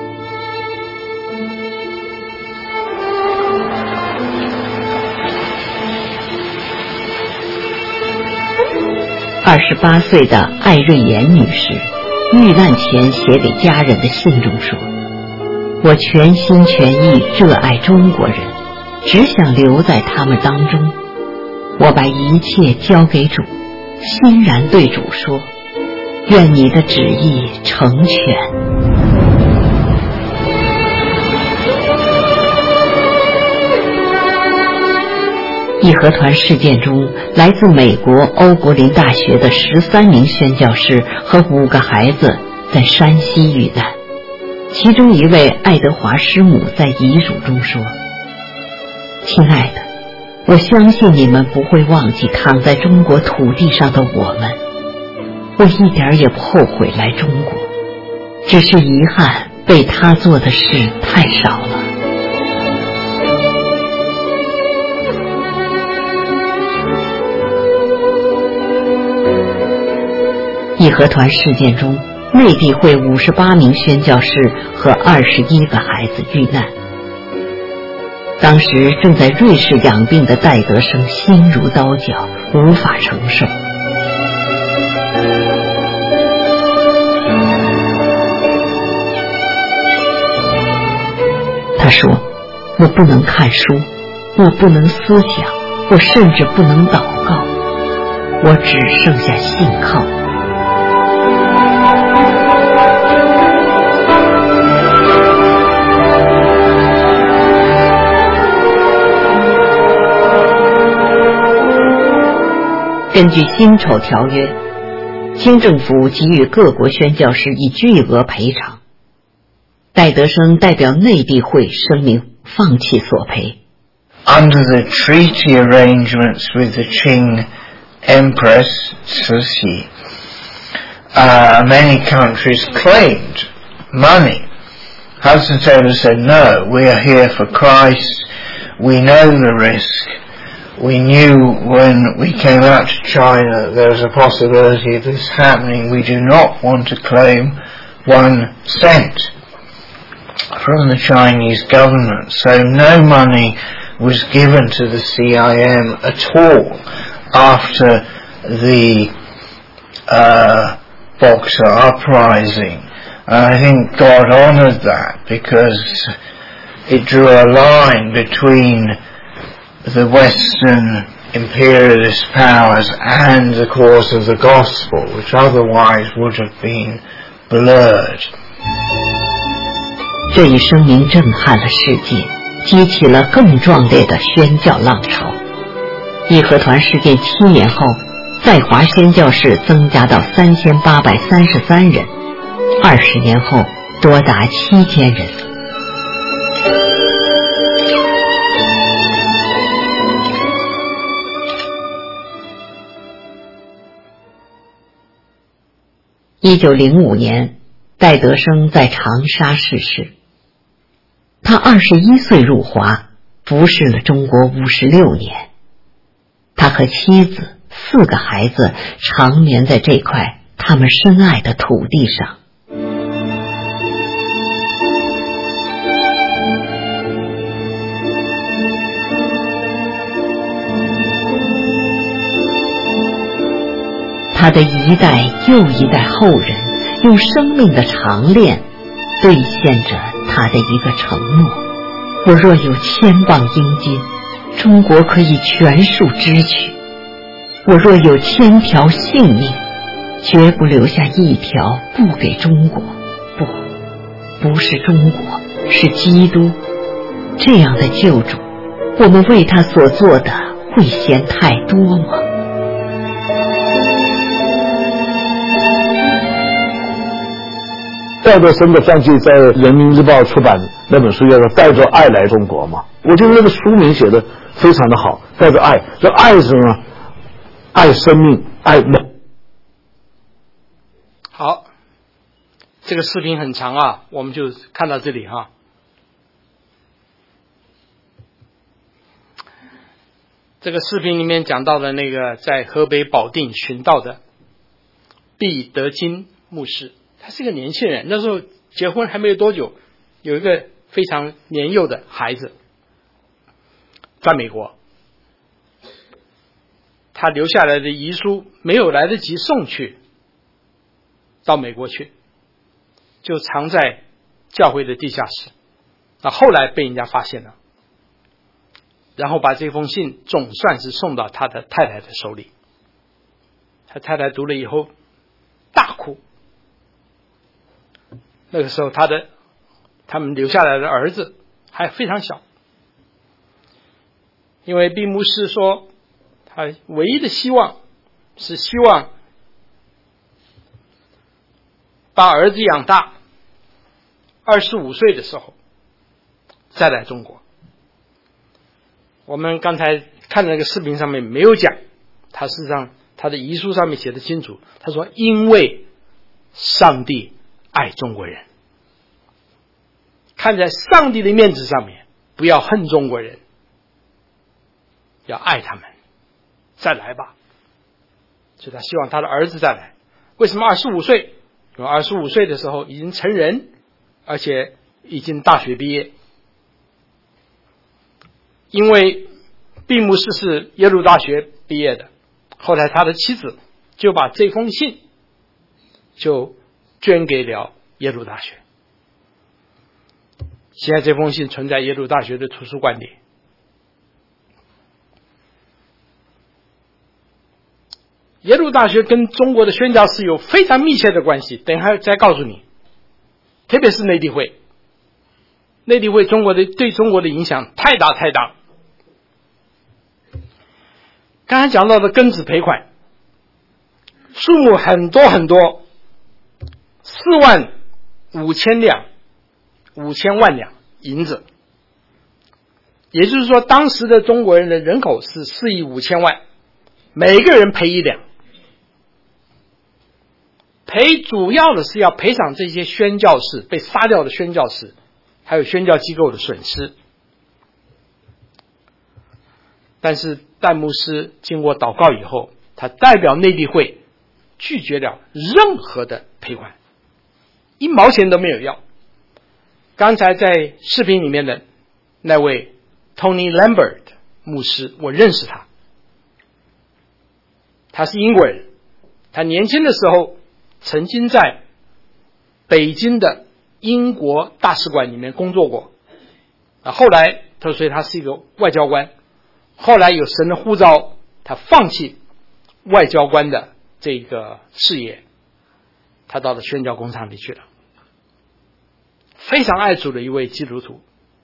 二十八岁的艾瑞妍女士遇难前写给家人的信中说：我全心全意热爱中国人，只想留在他们当中。我把一切交给主，欣然对主说：愿你的旨意成全。义和团事件中，来自美国欧柏林大学的十三名宣教士和五个孩子在山西遇难。其中一位爱德华师母在遗嘱中说：亲爱的， 我相信你们不会忘记躺在中国土地上的我们。我一点也不后悔来中国，只是遗憾被他做的事太少了。义和团事件中，内地会五十八名宣教士和二十一个孩子遇难。当时正在瑞士养病的戴德生心如刀绞，无法承受。他说：我不能看书，我不能思想，我甚至不能祷告，我只剩下信靠。根据辛丑条约，清政府给予各国宣教士以巨额赔偿。戴德生代表内地会声明放弃索赔。 Under the treaty arrangements with the Qing Empress Cixi, uh, many countries claimed money. Hudson Taylor said, no, we are here for Christ. We know the risk. We knew when we came out to China there was a possibility of this happening. We do not want to claim one cent from the Chinese government. So no money was given to the C I M at all after the uh, Boxer uprising. And I think God honoured that because it drew a line between the Western imperialist powers and the cause of the gospel, which otherwise would have been blurred. 这一声明震撼了世界，激起了更壮烈的宣教浪潮。义和团事件七年后，在华宣教士增加到三千八百三十三人，二十年后多达七千人。一九零五年，戴德生在长沙逝世。他二十一岁入华，服侍了中国五十六年。他和妻子、四个孩子长眠在这块他们深爱的土地上。他的一代又一代后人用生命的长链兑现着他的一个承诺：我若有千磅英金，中国可以全数支取；我若有千条性命，绝不留下一条不给中国。不，不是中国，是基督。这样的救主，我们为他所做的会嫌太多吗？ 戴德生的传记在《人民日报》出版那本书叫做《带着爱来中国》嘛，我觉得那个书名写的非常的好，带着爱。这爱是什么？爱生命，爱梦。 好，这个视频很长啊，我们就看到这里哈。这个视频里面讲到的那个在河北保定寻道的毕德金牧师，他是个年轻人，那时候结婚还没有多久，有一个非常年幼的孩子，在美国，他留下来的遗书没有来得及送去到美国去，就藏在教会的地下室，那后来被人家发现了，然后把这封信总算是送到他的太太的手里。他太太读了以后大哭，那个时候他的他们留下来的儿子还非常小，因为毕牧师说他唯一的希望是希望把儿子养大，二十五岁的时候再来中国。我们刚才看那个视频上面没有讲，他事实上他的遗书上面写得清楚，他说因为上帝爱中国人，看在上帝的面子上面，不要恨中国人，要爱他们，再来吧。所以他希望他的儿子再来。为什么二十五岁？因为二十五岁的时候已经成人，而且已经大学毕业。因为毕牧师是耶鲁大学毕业的，后来他的妻子就把这封信就捐给了耶鲁大学。现在这封信存在耶鲁大学的图书馆里。耶鲁大学跟中国的宣教士有非常密切的关系，等一下再告诉你。特别是内地会，内地会中国的对中国的影响太大太大。刚才讲到的庚子赔款，数目很多很多，四万五千两，五千万两银子。也就是说，当时的中国人的人口是四亿五千万，每个人赔一两。赔主要的是要赔偿这些宣教士被杀掉的宣教士，还有宣教机构的损失。但是戴牧师经过祷告以后，他代表内地会拒绝了任何的赔款，一毛钱都没有要。刚才在视频里面的那位 Tony Lambert 牧师，我认识他，他是英国人，他年轻的时候曾经在北京的英国大使馆里面工作过，啊，后来他所以他是一个外交官，后来有神的呼召，他放弃外交官的这个事业，他到了宣教工厂里去了。非常爱主的一位基督徒，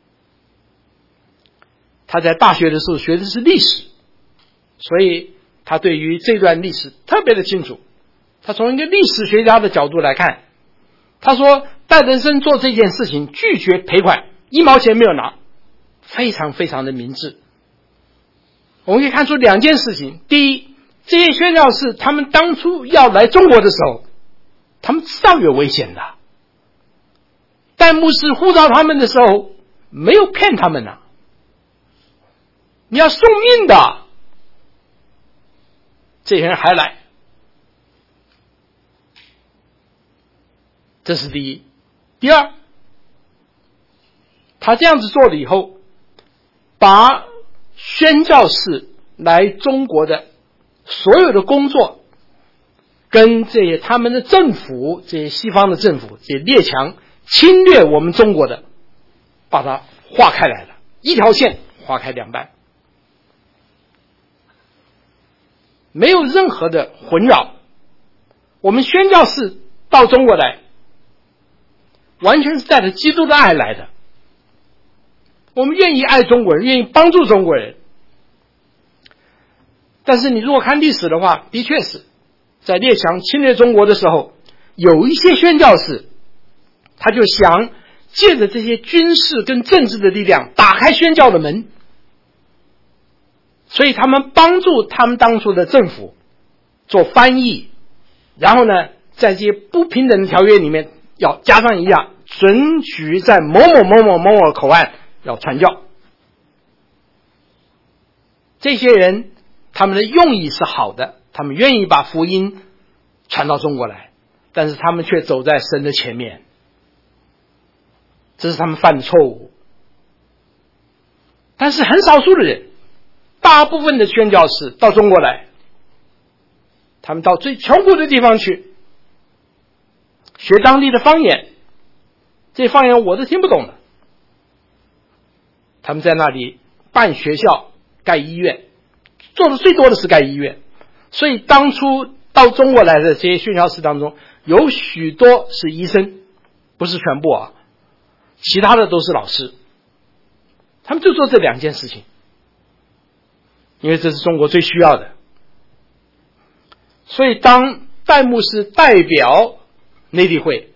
他在大学的时候学的是历史，所以他对于这段历史特别的清楚。他从一个历史学家的角度来看，他说戴德生做这件事情拒绝赔款，一毛钱没有拿，非常非常的明智。我们可以看出两件事情，第一，这些宣教士他们当初要来中国的时候，他们知道有危险的，戴牧师呼召他们的时候没有骗他们啊，你要送命的，这些人还来，这是第一。第二，他这样子做了以后，把宣教士来中国的所有的工作跟这些他们的政府，这些西方的政府，这些列强侵略我们中国的，把它划开来了，一条线划开两半，没有任何的混扰。我们宣教士到中国来，完全是带着基督的爱来的，我们愿意爱中国人，愿意帮助中国人。但是你如果看历史的话，的确是在列强侵略中国的时候，有一些宣教士他就想借着这些军事跟政治的力量打开宣教的门，所以他们帮助他们当初的政府做翻译，然后呢在这些不平等的条约里面要加上一样，准许在某某某某某某口岸要传教。这些人他们的用意是好的，他们愿意把福音传到中国来，但是他们却走在神的前面，这是他们犯的错误。但是很少数的人，大部分的宣教士到中国来，他们到最穷苦的地方去学当地的方言，这方言我都听不懂的，他们在那里办学校盖医院，做的最多的是盖医院。所以当初到中国来的这些宣教士当中，有许多是医生，不是全部啊，其他的都是老师，他们就做这两件事情，因为这是中国最需要的。所以当戴牧师代表内地会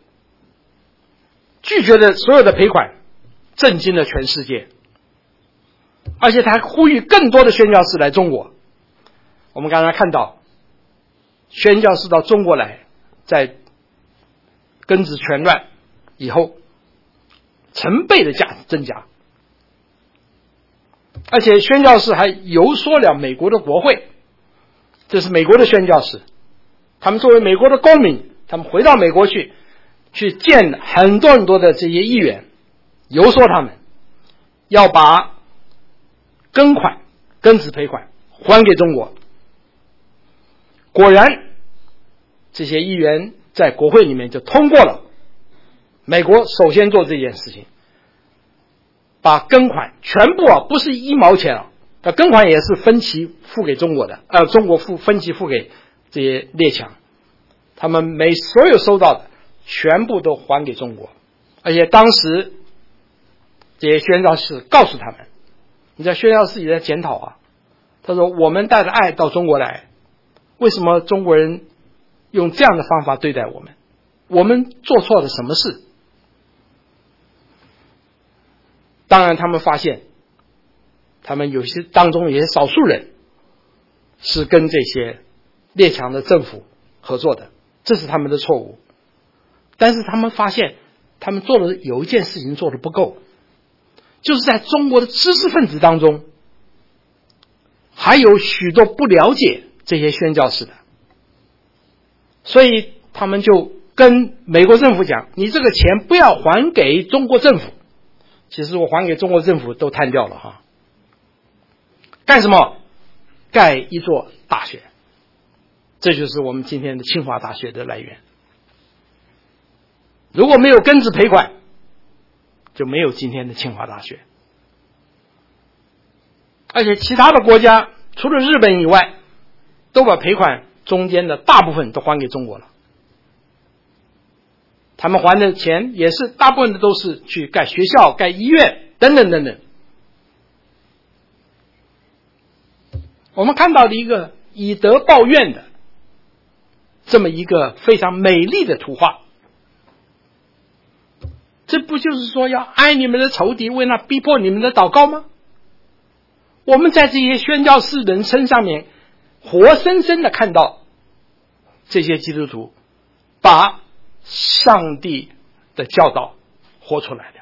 拒绝了所有的赔款，震惊了全世界。 而且他还呼吁更多的宣教士来中国。我们刚才看到，宣教士到中国来，在庚子拳乱以后，成倍的价增加，而且宣教士还游说了美国的国会，这是美国的宣教士，他们作为美国的公民，他们回到美国去，去见很多很多的这些议员，游说他们要把庚款、庚子赔款还给中国。果然，这些议员在国会里面就通过了，美国首先做这件事情，把庚款全部啊，不是一毛钱啊，那庚款也是分期付给中国的，呃，中国付分期付给这些列强，他们每所有收到的全部都还给中国。而且当时这些宣教士告诉他们，你在宣教士也在检讨啊，他说我们带着爱到中国来，为什么中国人用这样的方法对待我们？我们做错了什么事？当然他们发现，他们有些当中有些少数人是跟这些列强的政府合作的，这是他们的错误。但是他们发现，他们做的有一件事情做得不够，就是在中国的知识分子当中，还有许多不了解这些宣教士的，所以他们就跟美国政府讲，你这个钱不要还给中国政府。其实我还给中国政府都摊掉了哈，干什么？盖一座大学，这就是我们今天的清华大学的来源。如果没有庚子赔款，就没有今天的清华大学。而且其他的国家除了日本以外，都把赔款中间的大部分都还给中国了。他们还的钱也是大部分的都是去盖学校、盖医院等等等等。我们看到了一个以德报怨的这么一个非常美丽的图画，这不就是说要爱你们的仇敌，为那逼迫你们的祷告吗？我们在这些宣教士人身上面活生生的看到这些基督徒把上帝的教导活出来了，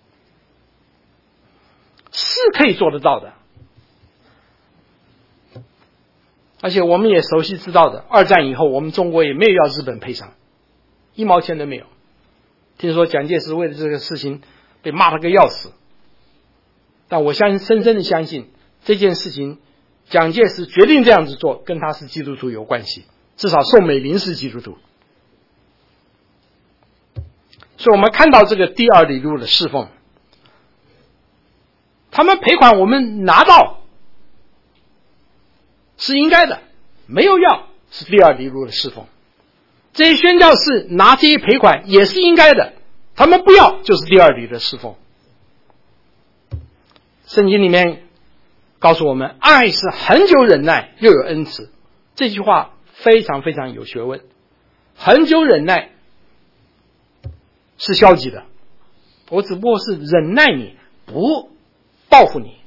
是可以做得到的。而且我们也熟悉知道的，二战以后我们中国也没有要日本赔偿，一毛钱都没有。听说蒋介石为了这个事情被骂了个要死，但我相信深深的相信这件事情，蒋介石决定这样子做跟他是基督徒有关系，至少宋美龄是基督徒。所以我们看到这个第二里路的侍奉，他们赔款我们拿到是应该的，没有要是第二里路的侍奉。这些宣教士拿这些赔款也是应该的，他们不要就是第二里的侍奉。圣经里面告诉我们，爱是恒久忍耐又有恩慈，这句话非常非常有学问。恒久忍耐是消极的，我只不过是忍耐你，不报复你，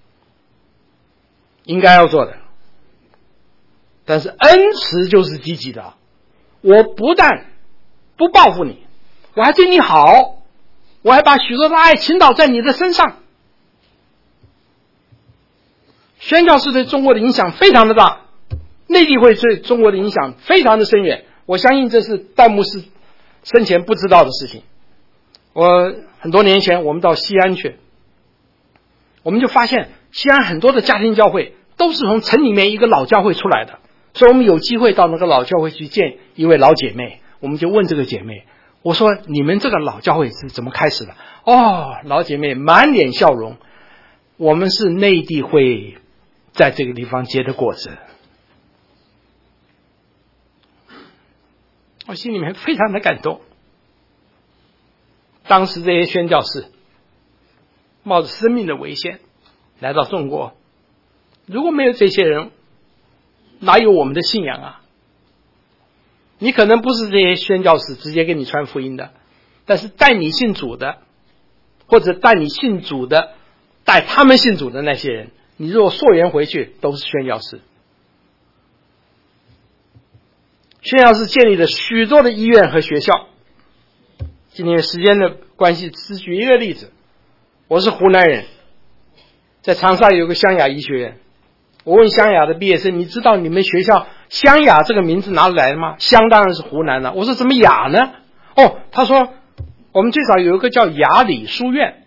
应该要做的。但是恩慈就是积极的，我不但不报复你，我还对你好，我还把许多的爱倾倒在你的身上。宣教士对中国的影响非常的大，内地会对中国的影响非常的深远，我相信这是戴牧师生前不知道的事情。我很多年前我们到西安去，我们就发现西安很多的家庭教会都是从城里面一个老教会出来的，所以我们有机会到那个老教会去见一位老姐妹，我们就问这个姐妹，我说你们这个老教会是怎么开始的？哦，老姐妹满脸笑容，我们是内地会在这个地方结的果子。我心里面非常的感动。当时这些宣教士冒着生命的危险来到中国，如果没有这些人，哪有我们的信仰啊？你可能不是这些宣教士直接给你传福音的，但是带你信主的，或者带你信主的带他们信主的那些人，你如果溯源回去，都是宣教士。宣教士建立了许多的医院和学校。今天时间的关系，只举一个例子。我是湖南人，在长沙有个湘雅医学院。我问湘雅的毕业生，你知道你们学校湘雅这个名字哪里来的吗？湘当然是湖南了。我说怎么雅呢？哦，他说我们最早有一个叫雅礼书院。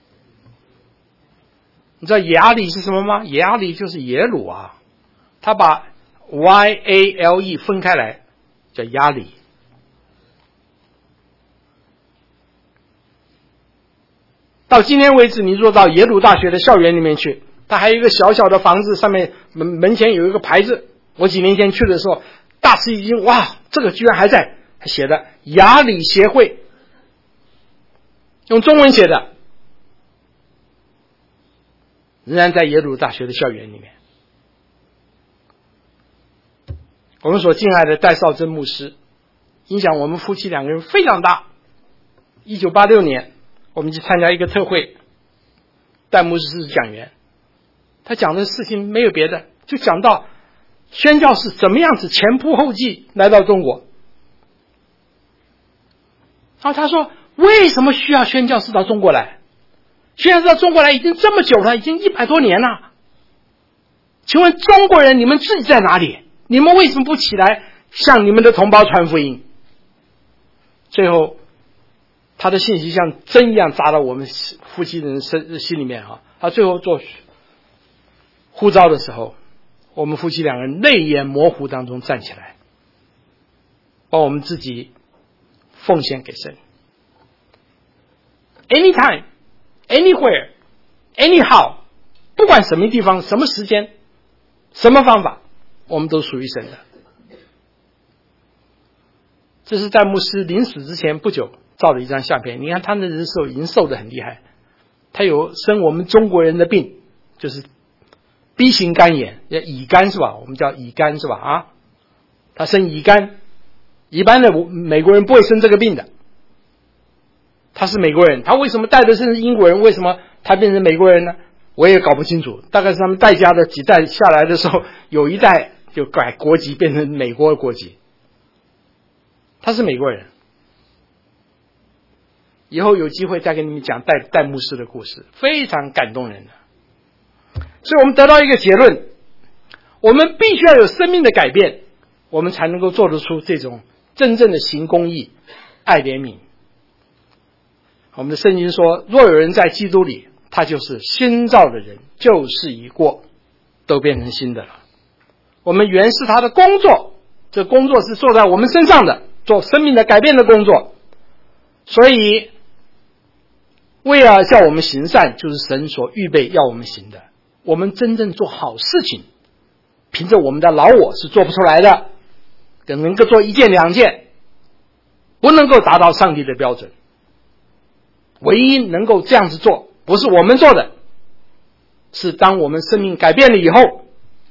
你知道雅礼是什么吗？雅礼就是耶鲁啊，他把 Y A L E 分开来叫雅礼。到今天为止，你若到耶鲁大学的校园里面去，它还有一个小小的房子，上面门门前有一个牌子。我几年前去的时候，大吃一惊，哇，这个居然还在，还写的雅礼协会，用中文写的，仍然在耶鲁大学的校园里面。我们所敬爱的戴绍珍牧师，影响我们夫妻两个人非常大。一九八六年，我们去参加一个特会，戴牧师是讲员，他讲的事情没有别的，就讲到宣教士怎么样子前仆后继来到中国。然后他说，为什么需要宣教士到中国来？宣教士到中国来已经这么久了，已经一百多年了。请问中国人，你们自己在哪里？你们为什么不起来向你们的同胞传福音？最后他的信息像针一样扎到我们夫妻人身心里面啊！他最后做呼召的时候，我们夫妻两个人泪眼模糊当中站起来，把我们自己奉献给神。Anytime, anywhere, anyhow， 不管什么地方、什么时间、什么方法，我们都属于神的。这是在牧师临死之前不久照的一张相片。你看他的人寿已经瘦得很厉害，他有生我们中国人的病，就是 B 型肝炎，乙肝是吧？我们叫乙肝是吧？啊，他生乙肝，一般的美国人不会生这个病的。他是美国人，他为什么带的是英国人？为什么他变成美国人呢？我也搞不清楚。大概是他们代家的几代下来的时候，有一代就改国籍变成美国的国籍。他是美国人。以后有机会再给你们讲戴戴牧师的故事，非常感动人的。所以我们得到一个结论，我们必须要有生命的改变，我们才能够做得出这种真正的行公义、爱怜悯。我们的圣经说，若有人在基督里，他就是新造的人，旧事已过，都变成新的了。我们原是他的工作，这工作是做在我们身上的，做生命的改变的工作。所以为了叫我们行善，就是神所预备要我们行的。我们真正做好事情，凭着我们的老我是做不出来的，能够做一件两件，不能够达到上帝的标准。唯一能够这样子做，不是我们做的，是当我们生命改变了以后，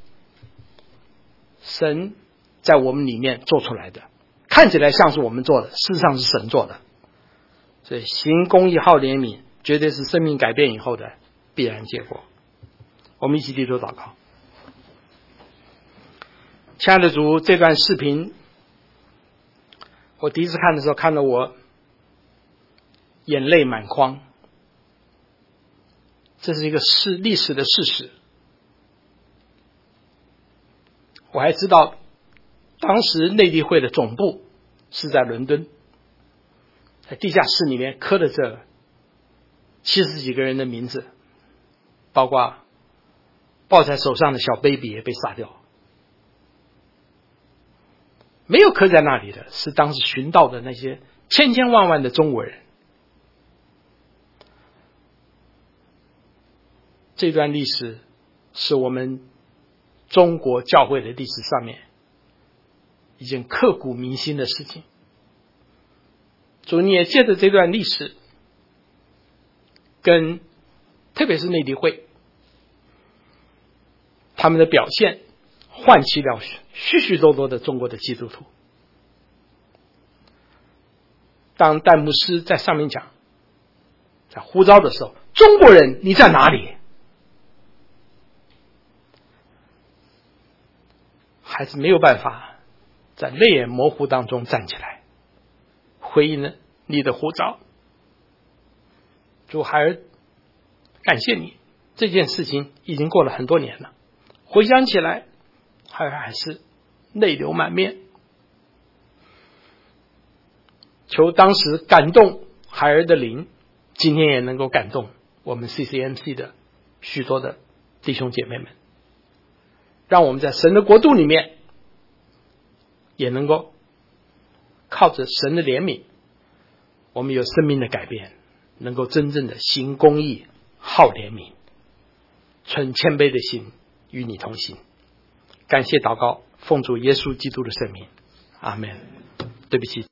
神在我们里面做出来的，看起来像是我们做的，事实上是神做的。所以行公义好怜悯，绝对是生命改变以后的必然结果。我们一起低头祷告。亲爱的主，这段视频我第一次看的时候，看得我眼泪满眶。这是一个事历史的事实。我还知道当时内地会的总部是在伦敦，在地下室里面刻了这七十几个人的名字，包括抱在手上的小 baby 也被杀掉。没有刻在那里的是当时寻到的那些千千万万的中国人。这段历史是我们中国教会的历史上面一件刻骨铭心的事情。主，你也借着这段历史，跟特别是内地会他们的表现，唤起了许许多多的中国的基督徒。当戴牧师在上面讲，在呼召的时候，中国人你在哪里？ 还是没有办法在泪眼模糊当中站起来，回应了你的呼召。主孩儿，感谢你，这件事情已经过了很多年了，回想起来，孩儿还是泪流满面。求当时感动孩儿的灵，今天也能够感动我们 C C M C 的许多的弟兄姐妹们，让我们在神的国度里面也能够靠着神的怜悯，我们有生命的改变，能够真正的行公义，好怜悯，存谦卑的心与你同行。感谢祷告，奉主耶稣基督的圣名，阿们。对不起。